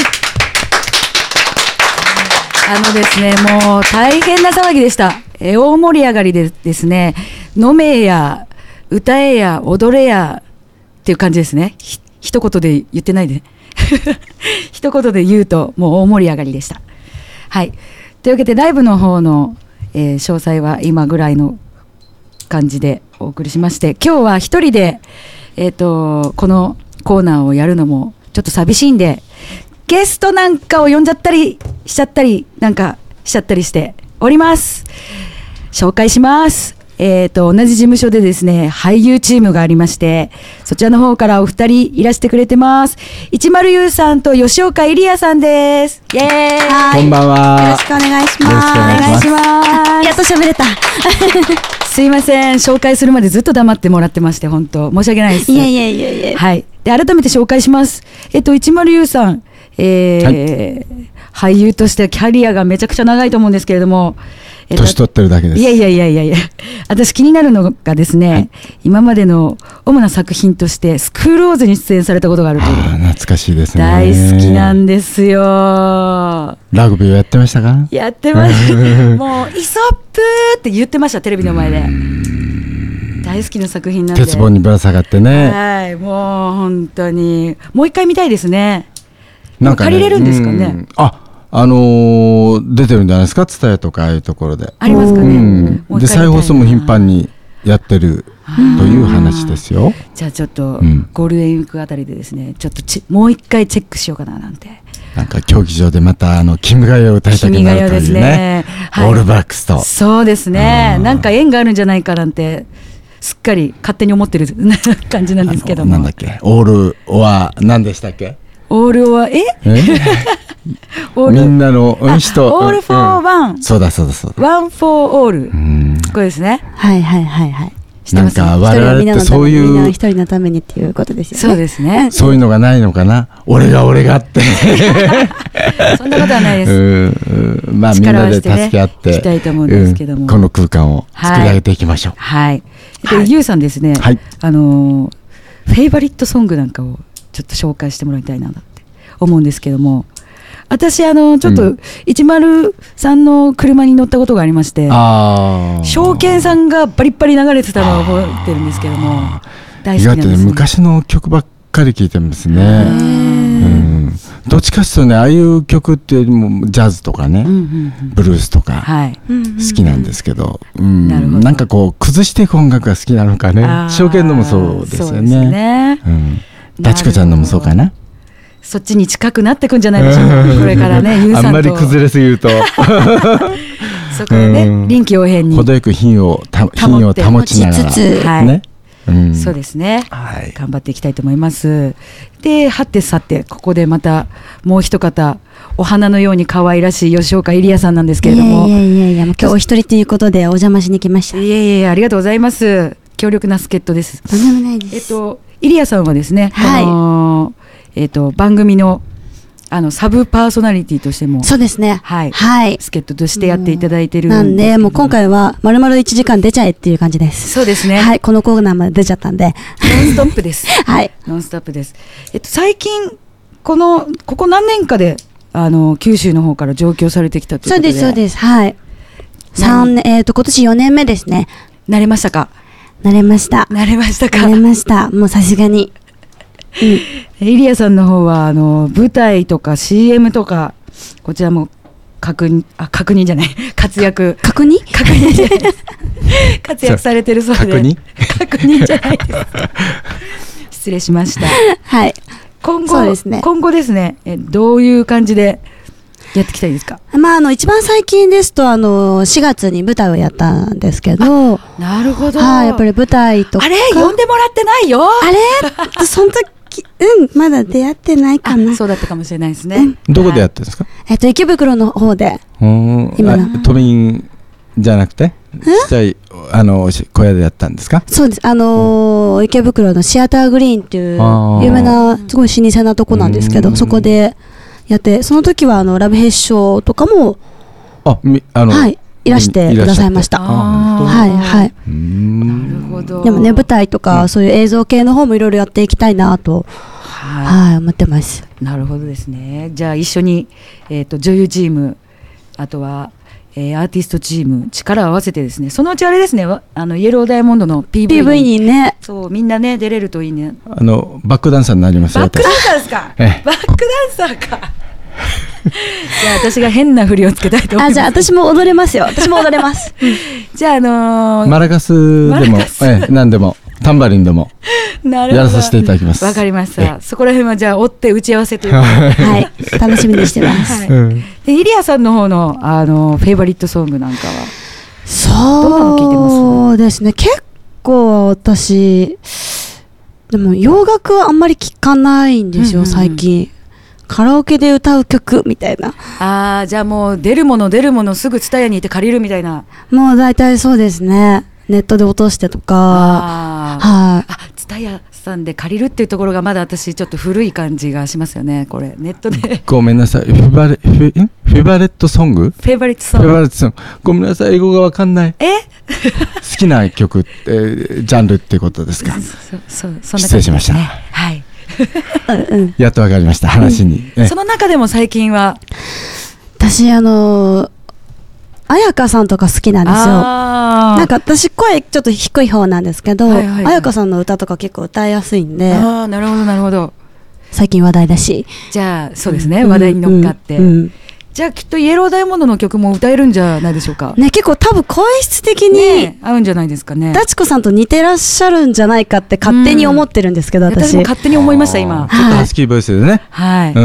あのですね、もう大変な騒ぎでした。えー、大盛り上がりでですね、飲めや歌えや踊れやっていう感じですね。ひ一言で言ってないで一言で言うともう大盛り上がりでした。はい、というわけでライブの方の、えー、詳細は今ぐらいの感じでお送りしまして、今日は一人で、えーと、このコーナーをやるのもちょっと寂しいんで、ゲストなんかを呼んじゃったりしちゃったりなんかしちゃったりしております。紹介します。 えーと、同じ事務所でですね、俳優チームがありまして、そちらの方からお二人いらしてくれてます。一丸優さんと吉岡イリアさんです。イエーイ。 こんばんは。 よろしくお願いします。 お願いします。 やっと喋れた。 すいません、紹介するまでずっと黙ってもらってまして、本当申し訳ないです。 いやいやいやいや。 はい。で、改めて紹介します。えっと、一丸優さん、えーはい、俳優としてキャリアがめちゃくちゃ長いと思うんですけれども、 年取ってるだけです。 いやいやいやいやいや、私気になるのがですね、はい、今までの主な作品としてスクールオーズに出演されたことがあるという。 あ、懐かしいですね。 大好きなんですよ。 ラグビーをやってましたか？ やってました。もうイソップーって言ってました、テレビの前で。大好きな作品なんで。 鉄棒にぶら下がってね。 はい、もう本当にもう一回見たいですね。なんか、ね、借りれるんですかね。 あ、あのー、出てるんじゃないですか、ツタヤとかああいうところで。 ありますかね。 うん、で再放送も頻繁にやってるという話ですよ。 じゃあちょっと、うん、ゴールデンウィークあたりでですね、ちょっとちもう一回チェックしようかななんて。 なんか競技場でまたあの君が代を歌いたくなるというね、はい、オールブラックスと。 そうですね。なんか縁があるんじゃないかなんてすっかり勝手に思ってる感じなんですけども。 なんだっけ、オールオア何でしたっけ？ オールオアえ？えみんなの人、 オールフォーワン、 そうだそうだそうだ、 ワンフォーオール、これですね。 はいはいはいはい。 なんか我々ってそういうみんな一人のためにっていうことですよね。 そうですね。 そういうのがないのかな。俺が俺がってそんなことはないです。 まあみんなで助け合っていきたいと思うんですけども、 この空間を作り上げていきましょう。 はい。で、ゆうさんですね。あのフェイバリットソングなんかをちょっと紹介してもらいたいなって思うんですけども、私あのちょっと一丸さんの車に乗ったことがありまして、証券さんがバリッバリ流れてたのを覚えてるんですけども、大好きなんです、ね、 ね、昔の曲ばっかり聴いてますね。うん、どっちかというとね、ああいう曲っていうよりもジャズとかね、うんうんうん、ブルースとか好きなんですけど、うん、なるほど。なんかこう崩していく音楽が好きなのかね。証券のもそうですよね。そうですね。うん、ダチコちゃんのもそうかな。 そっちに近くなってくんじゃないでしょうか、これからね。ユウさんとあんまり崩れすぎるとそこでね、臨機応変に程よく品をた品を保ちながら、 はい、ね、うん、そうですね、はい、頑張っていきたいと思います。で、はってさて、ここでまたもう一方、お花のように可愛らしい吉岡イリアさんなんですけれども、 いやいやいや、もう今日お一人ということでお邪魔しに来ました。 いやいやいや、ありがとうございます。強力な助っ人です。 とんでもないです。 えっとイリアさんはですね、 はい、 あのーえー、と番組 の, あのサブパーソナリティとしても、 そうですね、 はいはい、 助っ人としてやっていただいてる、 うん、なんでもう今回はまるまるいちじかん出ちゃえっていう感じです。 そうですね、 はい、このコーナーまで出ちゃったんでノンストップですはい、 ノンストップです。えっと、最近このここ何年かであの九州の方から上京されてきたということで。 そうですそうです、はい、さんねん、えー、と今年よねんめですね。 慣れましたか？ 慣れました慣れましたか？ 慣れました。もうさすがにうん、イリアさんの方はあの舞台とか シーエム とかこちらも確認あ確認じゃない活躍確認確認じゃないです活躍されてるそうで確認確認じゃないです失礼しました。 はい、 今後そうですね、今後ですね、えどういう感じでやっていきたいですか？ まあ、あの一番最近ですとあのしがつに舞台をやったんですけど。 なるほど、 はい、やっぱり舞台とかあれ呼んでもらってないよ。 あれその時うんまだ出会ってないかな。 そうだったかもしれないですね、 うん、どこでやってるんですか？ えっと池袋の方で。 今都民じゃなくてちっちゃいあの小屋でやったんですか？ そうです、あのー、池袋のシアターグリーンっていう有名なすごい老舗なとこなんですけど、そこでやって、その時はあのラブヘッショーとかもあみあの、 はい、いらしてくださいました。はいはい。 なるほど。 でもね、舞台とか、うん、そういう映像系の方もいろいろやっていきたいなと、はい、はい、思ってます。 なるほどですね。じゃあ一緒に、えーと、女優チーム、あとは、えー、アーティストチーム力を合わせてですね、そのうちあれですね、あのイエローダイヤモンドの ピーブイ に, ピーブイ にね、 そうみんなね出れるといいね。 あのバックダンサーになりますよ。 バックダンサーですか？バックダンサーか。じゃあ私が変な振りをつけたいと思います。 あ、じゃあ私も踊れますよ。私も踊れます。 じゃあ、あのー、 マラカスでも、ええ、何でもタンバリンでもやらさせていただきます。 わかりました。そこら辺はじゃあ追って打ち合わせということではい、楽しみにしてます。 はい、でイリアさんの方のあのフェイバリットソングなんかはそうですね、結構私でも洋楽はあんまり聞かないんですよ、うんうんうん、最近。カラオケで歌う曲みたいな。 あー、じゃあもう出るもの出るものすぐツタヤに行って借りるみたいな。 もう大体そうですね、ネットで落としてとか。 あ、はい、あ、ツタヤさんで借りるっていうところがまだ私ちょっと古い感じがしますよね、これネットで。 ごめんなさい、フェバレフェフェバレットソング、 フェバレットソング、 フェバレットソング、ごめんなさい、英語がわかんない。 え好きな曲ってジャンルってことですか。 そそそんな感じですね。 失礼しました。 はい。 うん、 やっとわかりました話に、 うん、その中でも最近は私あの彩香さんとか好きなんですよ。なんか私声ちょっと低い方なんですけど、はいはいはい、彩香さんの歌とか結構歌いやすいんで。 ああ、なるほどなるほど。 最近話題だし。 じゃあそうですね、うん、話題に乗っかって、うんうん、じゃあきっとイエローダイヤモンドの曲も歌えるんじゃないでしょうかね。 結構多分声質的に、 ね、合うんじゃないですかね。 ダチコさんと似てらっしゃるんじゃないかって勝手に思ってるんですけど、うん、 私も勝手に思いました今。 ちょっとハスキーボイスでね、 はい、 うん、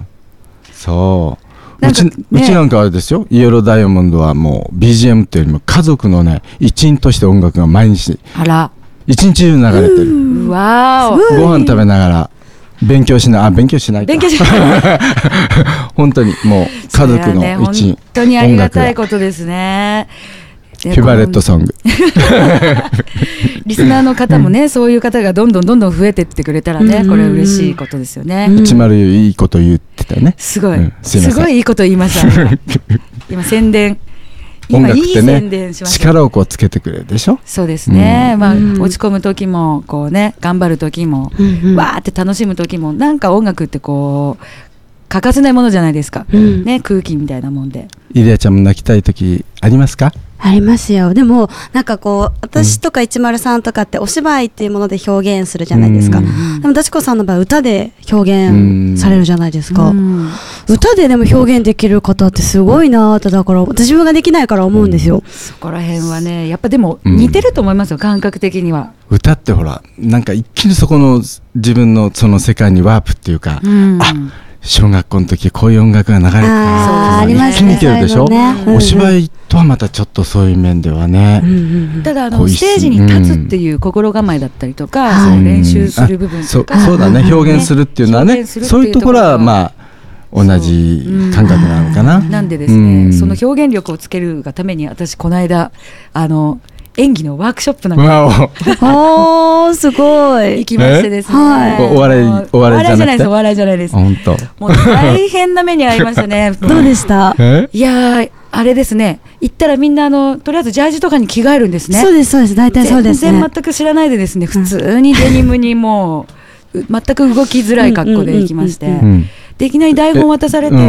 そううち、ね、うちなんかあれですよ、イエローダイヤモンドはもう ビージーエム っていうよりも家族のね一員として音楽が毎日あら一日中流れてる。 うわー、 ご飯食べながら勉強しない、あ、勉強しないか勉強しない本当にもう家族の一員、 本当にありがたいことですね。 フェバレットソングリスナーの方もね、そういう方がどんどんどんどん増えてってくれたらね、これ嬉しいことですよね。 いちまるいいこと言ってたよね。 すごい、うん、す, すごいいいこと言いました今, 今宣伝、 音楽ってね、力をこうつけてくれるでしょ。 そうですね、うんまあ、落ち込む時もこうね、頑張る時も、うんうん、わーって楽しむ時も、なんか音楽ってこう欠かせないものじゃないですか、うんね、空気みたいなもんで。 イリアちゃんも泣きたい時ありますか？ ありますよ。でもなんかこう私とかいちまるさんとかってお芝居っていうもので表現するじゃないですか、うん、でもダチコさんの場合歌で表現されるじゃないですか、うん、歌ででも表現できる方ってすごいなって、だから自分ができないから思うんですよ、うん、 そこら辺はねやっぱでも似てると思いますよ、うん、感覚的には。 歌ってほらなんか一気にそこの自分のその世界にワープっていうか、うん、あ小学校の時こういう音楽が流れてたな、 一気にいけるでしょ、ね、お芝居とはまたちょっとそういう面ではね、うんうん、ただあのステージに立つっていう心構えだったりとか、うん、その練習する部分とか、 そ, そうだね、表現するっていうのはね、そういうところはまあ同じ感覚なのかな、 うん、なんでですね、うん、その表現力をつけるがために私この間あの演技のワークショップなんかおーすごい行きましてですね、 はい、お笑いお笑いじゃないです、 お笑いじゃないです。 本当もう大変な目に遭いましたねどうでした？ いやあれですね、行ったらみんなあのとりあえずジャージとかに着替えるんですね。 そうですそうです、大体そうですね。 全然全く知らないでですね、普通にデニムにもう全く動きづらい格好で行きまして、でいきなり台本渡されて、うん、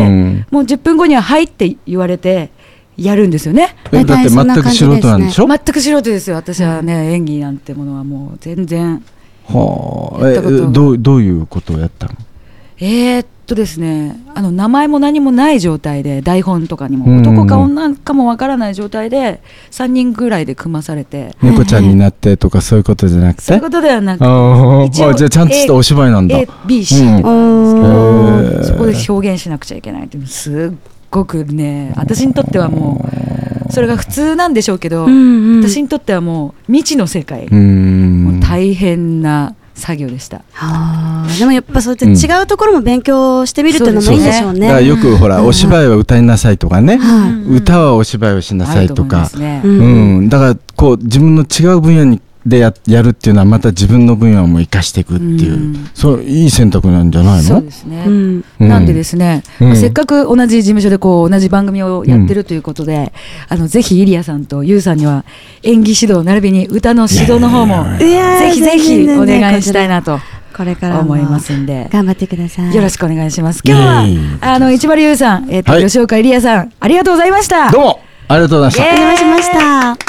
もうじゅっぷんごにははいって言われてやるんですよね。 だって全く素人なんでしょ？ 全く素人ですよ私はね、うん、演技なんてものはもう全然はあ、えどうどういうことをやったの？ えー、っとですねあの名前も何もない状態で、台本とかにも男か女かもわからない状態でさんにんぐらいで組まされて、 猫ちゃんになってとかそういうことじゃなくて、 そういうことではなくて、 一応じゃあちゃんとしたお芝居なんだ。 A B C ってなんですけど、うん、そこで表現しなくちゃいけないっていうのすっごくね、私にとってはもうそれが普通なんでしょうけど、うんうん、私にとってはもう未知の世界、もう大変な作業でした。 はでもやっぱそうやって違うところも勉強してみるっていうのもいいんでしょうね、うん、 だからよくほら、うん、お芝居は歌いなさいとかね、うん、歌はお芝居をしなさいとか、ね、うんうん、だからこう自分の違う分野にで や, やるっていうのはまた自分の分野も生かしていくっていう、うん、そういい選択なんじゃないの？ そうですね、うん、なんでですね、うん、せっかく同じ事務所でこう同じ番組をやってるということで、うん、あのぜひイリアさんとユウさんには演技指導並びに歌の指導の方もぜひぜひお願いしたいなとこれから思いますんで頑張ってください。 よろしくお願いします。今日はあの一丸優さん、えーとはい、吉岡イリアさんありがとうございました。 どうもありがとうございました。 お願いしました。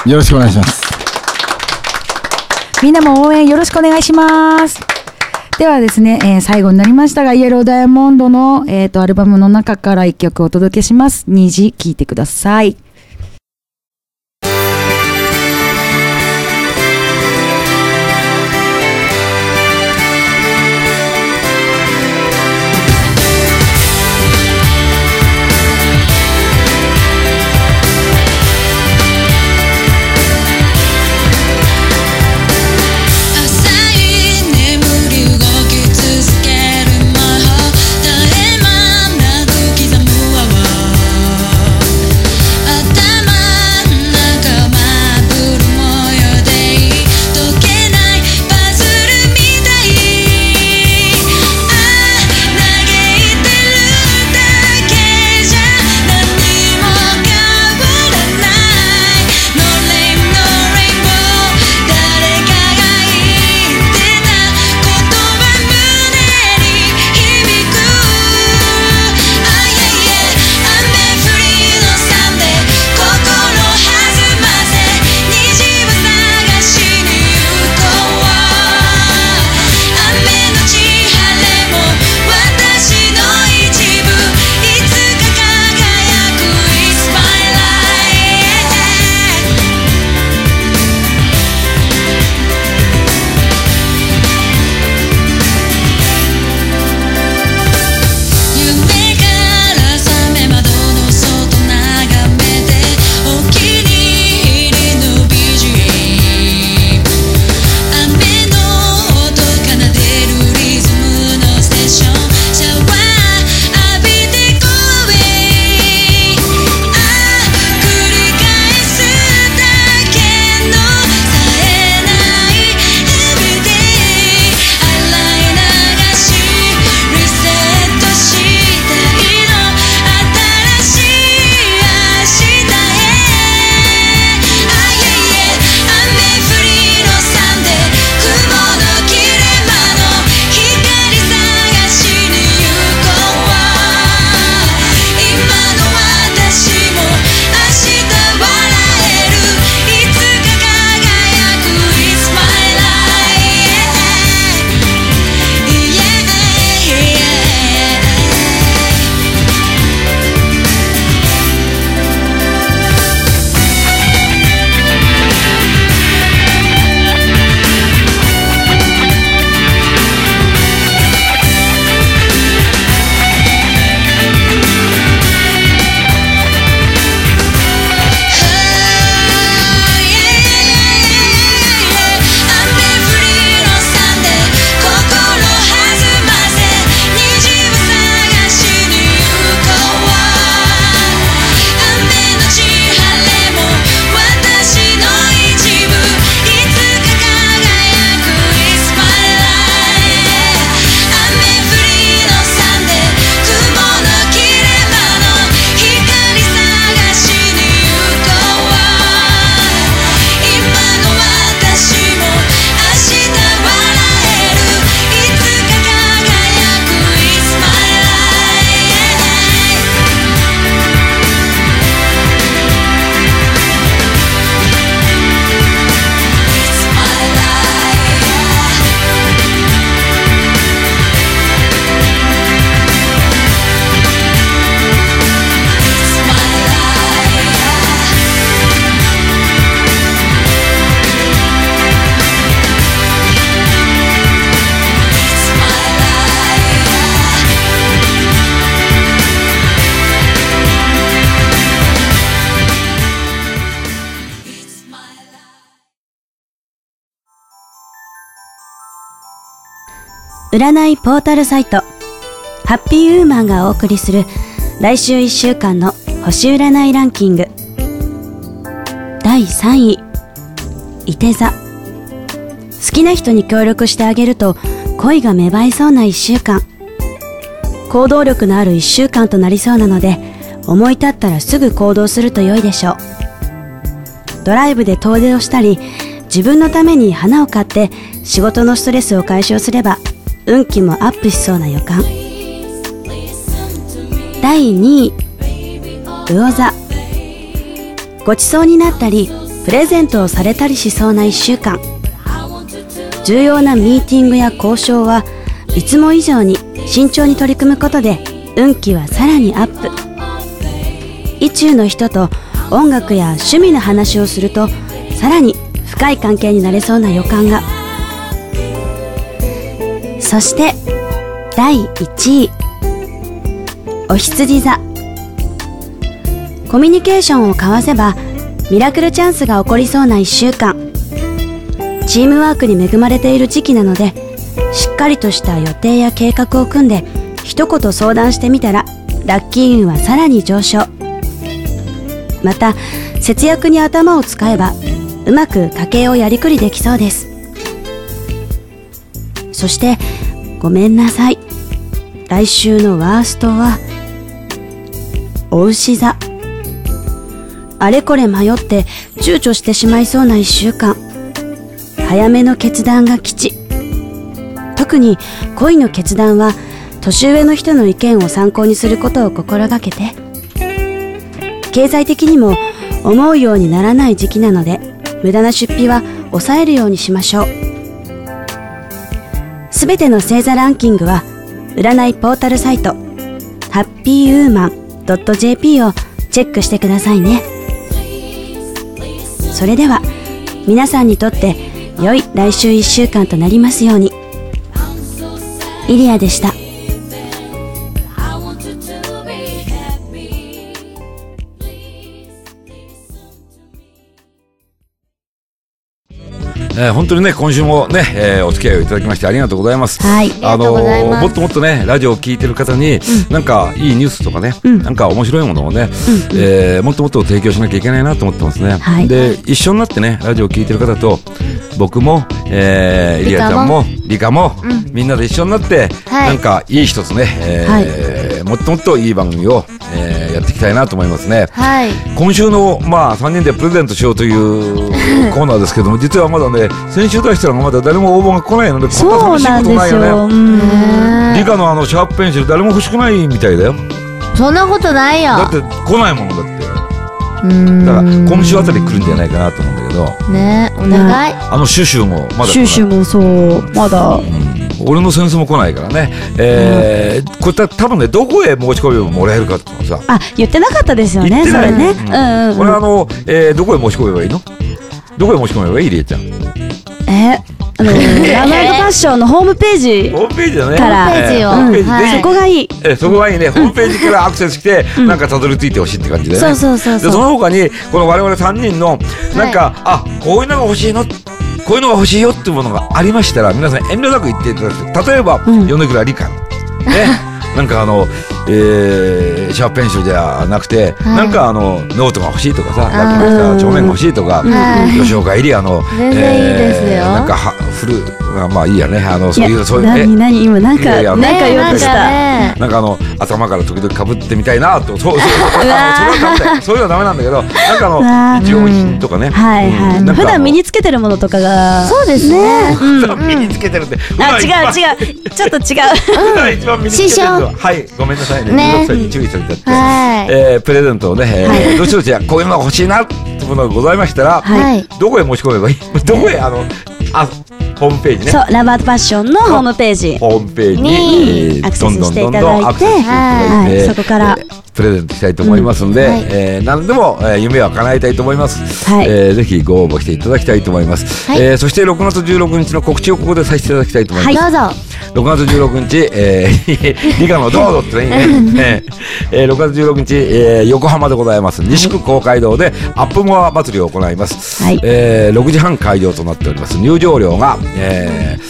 よろしくお願いします。 みんなも応援よろしくお願いします。ではですね、えー、最後になりましたがイエローダイヤモンドの、えーと、アルバムの中からいっきょくお届けします。虹聴いてください。 占いポータルサイトハッピーウーマンがお送りする来週いっしゅうかんの星占いランキング。だいさんい、いて座。好きな人に協力してあげると恋が芽生えそうないっしゅうかん。行動力のあるいっしゅうかんとなりそうなので、思い立ったらすぐ行動すると良いでしょう。ドライブで遠出をしたり、自分のために花を買って仕事のストレスを解消すれば運気もアップしそうな予感。だいにい、魚座。ごちそうになったりプレゼントをされたりしそうないっしゅうかん。重要なミーティングや交渉はいつも以上に慎重に取り組むことで運気はさらにアップ。意中の人と音楽や趣味の話をするとさらに深い関係になれそうな予感が。そしてだいいちい、お羊座。コミュニケーションを交わせばミラクルチャンスが起こりそうないっしゅうかん。チームワークに恵まれている時期なので、しっかりとした予定や計画を組んで一言相談してみたらラッキー運はさらに上昇。また節約に頭を使えばうまく家計をやりくりできそうです。そしてごめんなさい、来週のワーストはお牛座。あれこれ迷って躊躇してしまいそうないっしゅうかん。早めの決断が吉。特に恋の決断は年上の人の意見を参考にすることを心がけて。経済的にも思うようにならない時期なので無駄な出費は抑えるようにしましょう。すべての星座ランキングは占いポータルサイトハッピーウーマン ドット ジェーピー をチェックしてくださいね。それでは皆さんにとって良い来週いっしゅうかんとなりますように。イリアでした。 えー、本当にね今週もね、えー、お付き合いをいただきましてありがとうございます。 はい、 あのー、もっともっとねラジオを聞いてる方に、うん、なんかいいニュースとかね、うん、なんか面白いものをね、うんえー、もっともっと提供しなきゃいけないなと思ってますね、はい、で一緒になってねラジオを聞いてる方と僕も、えー、イリアちゃんもリカも、うん、みんなで一緒になって、はい、なんかいい一つね、えーはい、もっともっといい番組を、えー、やっていきたいなと思いますね、はい、今週の、まあ、さんにんでプレゼントしようというコーナーですけども実はまだね先週出したのがまだ誰も応募が来ないのでこんな寂しいことないよね。リカのあのシャープペンシル誰も欲しくないみたいだよ。 そんなことないよ。 だって来ないもんだって。うーんだから今週あたり来るんじゃないかなと思うんだけどね。お願い。 あのシュシュもまだシュシュもそうまだ、うん、 俺のセンスも来ないからね、えーうん、これた多分ねどこへ申し込みをもらえるかっていうのさあ言ってなかったですよねそれね、うんうんうん、 これあの、えー、どこへ申し込めばいいのどこへ申し込めばいいリエちゃんえあのラブ&ファッションのホームページホームページだねからホームページを、 うんはい、そこがいいえそこがいいねホームページからアクセスして、うん、なんかたどり着いてほしいって感じでねそうそうそうそうでその他にこの我々さんにんのなんか、はい、あこういうのが欲しいのこういうのが欲しいよっていうものがありましたら皆さん遠慮なく言っていただく例えば、うん、米倉理香ねなんかあの、えー、シャープペンシルじゃなくて、はい、なんかあのノートが欲しいとかさラッキーした帳面が欲しいとか、はい、吉岡エリアの全然いいですよ、 えー、なんかは古まあいいやねあのそういうそういう何何今なんかなんか言おうとした、 ね、なんかあの頭から時々かぶってみたいなとそうそうそれはダメだよそういうのはダメなんだけどなんかあの日用品とかね、うん、 はいはい、うん、普段身につけてるものとかがそうですね普段身につけてるってあ違う違うちょっと違う普段一番身につけてるのはいごめんなさいねじゅうろくさいに注意されちゃって、はいえー、プレゼントをね、えーはい、どしどしこういうのが欲しいなってものがございましたら、はい、どこへ申し込めばいいどこへあのあホームページねそうラバーファッションのホームページホームページに、 えー、アクセスしていただいてはいそこから、えー、プレゼントしたいと思いますので、うんはいえー、何でも、えー、夢は叶えたいと思います、はいえー、ぜひご応募していただきたいと思います、はいえー、そしてろくがつじゅうろくにちの告知をここでさせていただきたいと思います、 はい、どうぞろくがつじゅうろくにち、えー、理科のどうぞってね、えー、ろくがつじゅうろくにち、えー、横浜でございます西区公会堂でアップモア祭りを行います、はいえー、ろくじはん開場となっております入場料が、えー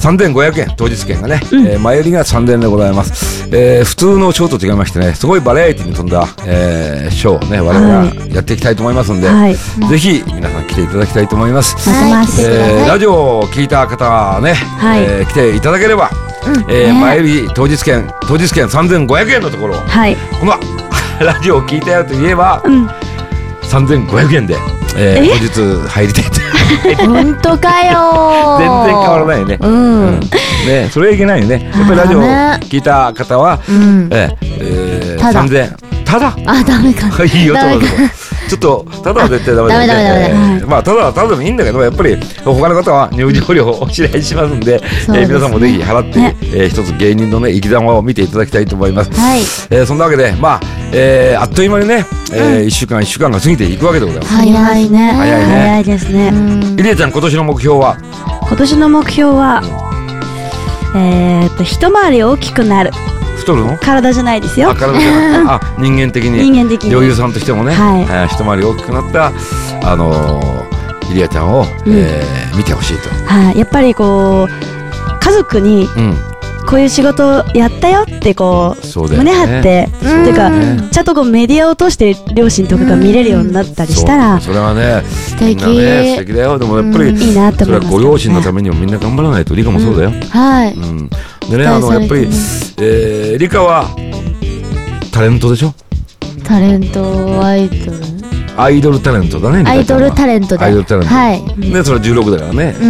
さんぜんごひゃくえん当日券がね、うん、えー、前売りがさんぜんえんでございます、えー、普通のショーと違いましてね、すごいバラエティに富んだ、えー、ショーをね我々がやっていきたいと思いますので、はい、ぜひ皆さん来ていただきたいと思います、 はい、 えー、ラジオを聞いた方はね、はい、えー、来ていただければ、うん、えーね、前売り当日券当日券さんぜんごひゃくえんのところ、はい、このラジオを聞いたよといえば、うん、さんぜんごひゃくえんで、えー、本日入りたいと本当かよ全然変わらないよね、うんうん、ね、それはいけないよね。やっぱりラジオを聞いた方は、うん、えーえー、さんぜんただあ、ダメかいいよ、ちょっとただは絶対ダメだよね。ダメダメダメ、えー、まあただはただでもいいんだけど、やっぱり他の方は入場料をお支払いしますんで、で、ね、えー、皆さんもぜひ払って、ね、えー、一つ芸人のね生き様を見ていただきたいと思います、はい、えー、そんなわけで、まあ、えー、あっという間にね、えーうん、いっしゅうかんいっしゅうかんが過ぎていくわけでございます。 早いね、 早いね、 早いですね。 入江ちゃん、今年の目標は？ 今年の目標は、うん、えー、っと一回り大きくなる。 太るの？ 体じゃないですよ。 あ、体じゃない。あ、人間的に。 人間的に。 女優さんとしてもね、はい、えー、一回り大きくなったあのー、入江ちゃんを、うん、えー、見てほしいと。 はい、やっぱりこう家族に、うん、こういう仕事やったよってこう、そうだよね、胸張って、っていうか、ね、ちゃんとこうメディアを通して両親とかが見れるようになったりしたら、 そ, それはね、 素敵、 みんなね、素敵だよ。でもやっぱり、 いいなって思います。 それはご両親のためにもみんな頑張らないと。リカもそうだよ、うん、 はい、 うん、でね、あのやっぱり、えー、リカはタレントでしょ。 タレント、アイドル、 アイドルタレントだね。 アイドルタレントだ。 アイドルタレント。 はい。 で、それはじゅうろくだからね。うん、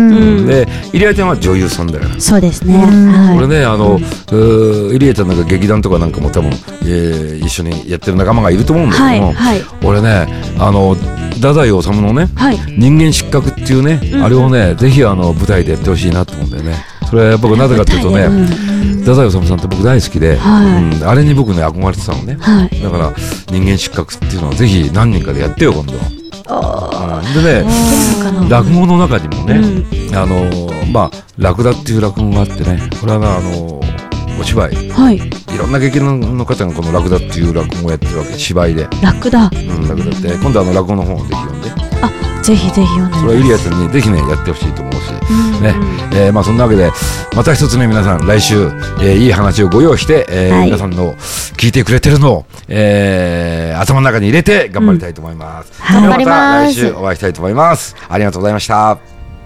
で、入江ちゃんは女優さんだから。 そうですね。 はい、俺ね、あの、うん、入江ちゃんなんか劇団とかなんかも多分、えー、一緒にやってる仲間がいると思うんだけども、はいはい、俺ね、あの太宰治のね、はい、人間失格っていうね、うん、あれをね、ぜひあの舞台でやってほしいなと思うんだよね。それはやっぱなぜかっていうとね、太宰治さんって僕大好きで、はい、うん、あれに僕ね憧れてたのね、はい、だから人間失格っていうのはぜひ何人かでやってよ今度。あ、うん、でね、落語の中にもね、うん、あのまあラクダっていう落語があってね、これはあのお芝居、はい、いろんな劇団の方がこのラクダっていう落語をやってるわけ、芝居で。 ラクダ、 うん、ラクダって今度あの落語の本をぜひ読んで。 あ、ぜひぜひ読んで。 それはイリアちゃんにぜひねやってほしいと思うし、ね、えー、まあそんなわけでまた一つね、皆さん来週、えー、いい話をご用意して、えーはい、皆さんの聞いてくれてるのを、えー、頭の中に入れて頑張りたいと思います、うん、 頑張ります。 また来週お会いしたいと思います。ありがとうございました。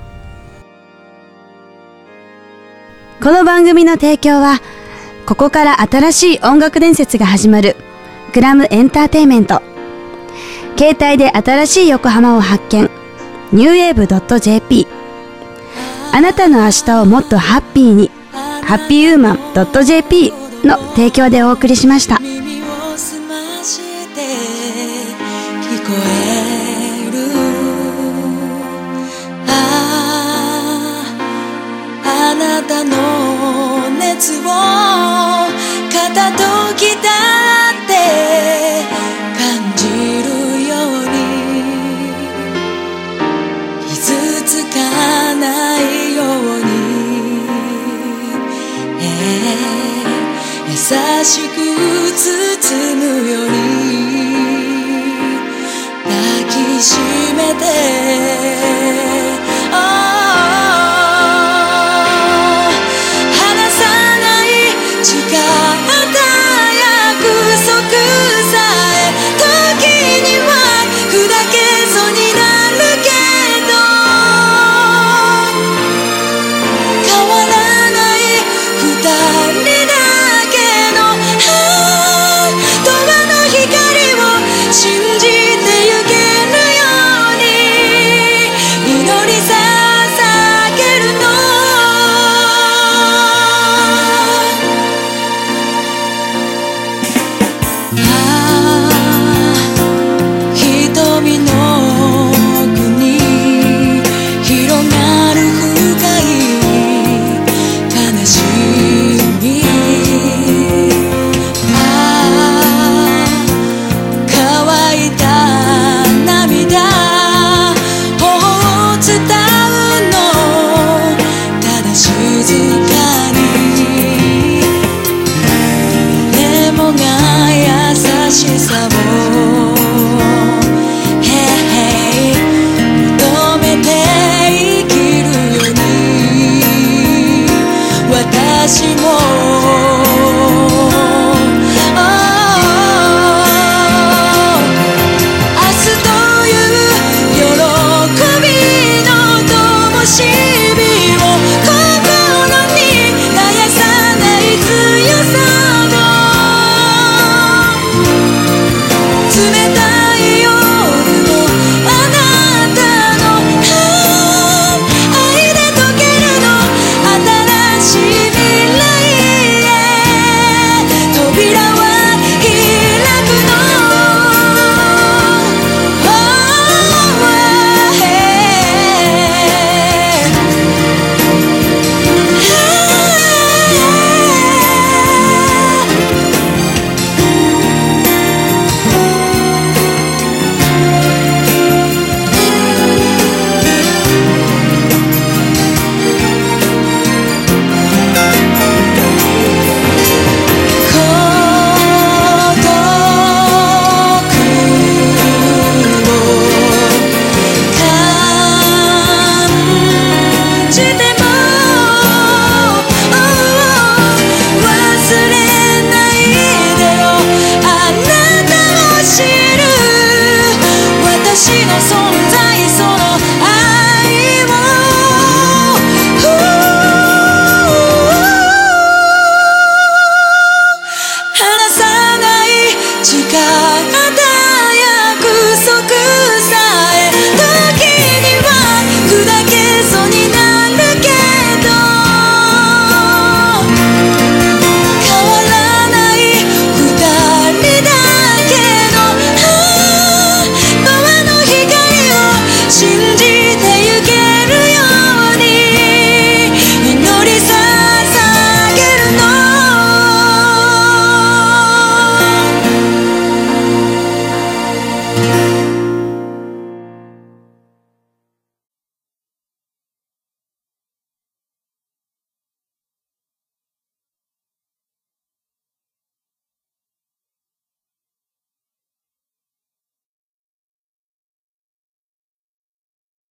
この番組の提供は、ここから新しい音楽伝説が始まるグラムエンターテインメント、携帯で新しい横浜を発見、ニューウェーブ ドット ジェーピー、 あなたの明日をもっとハッピーに、ハッピーウーマン ドット ジェーピー の提供でお送りしました。 耳を澄まして聞こえる、ああ、あなたの熱を片時だって感じるように、傷つかないように、えー、優しく包むように抱きしめて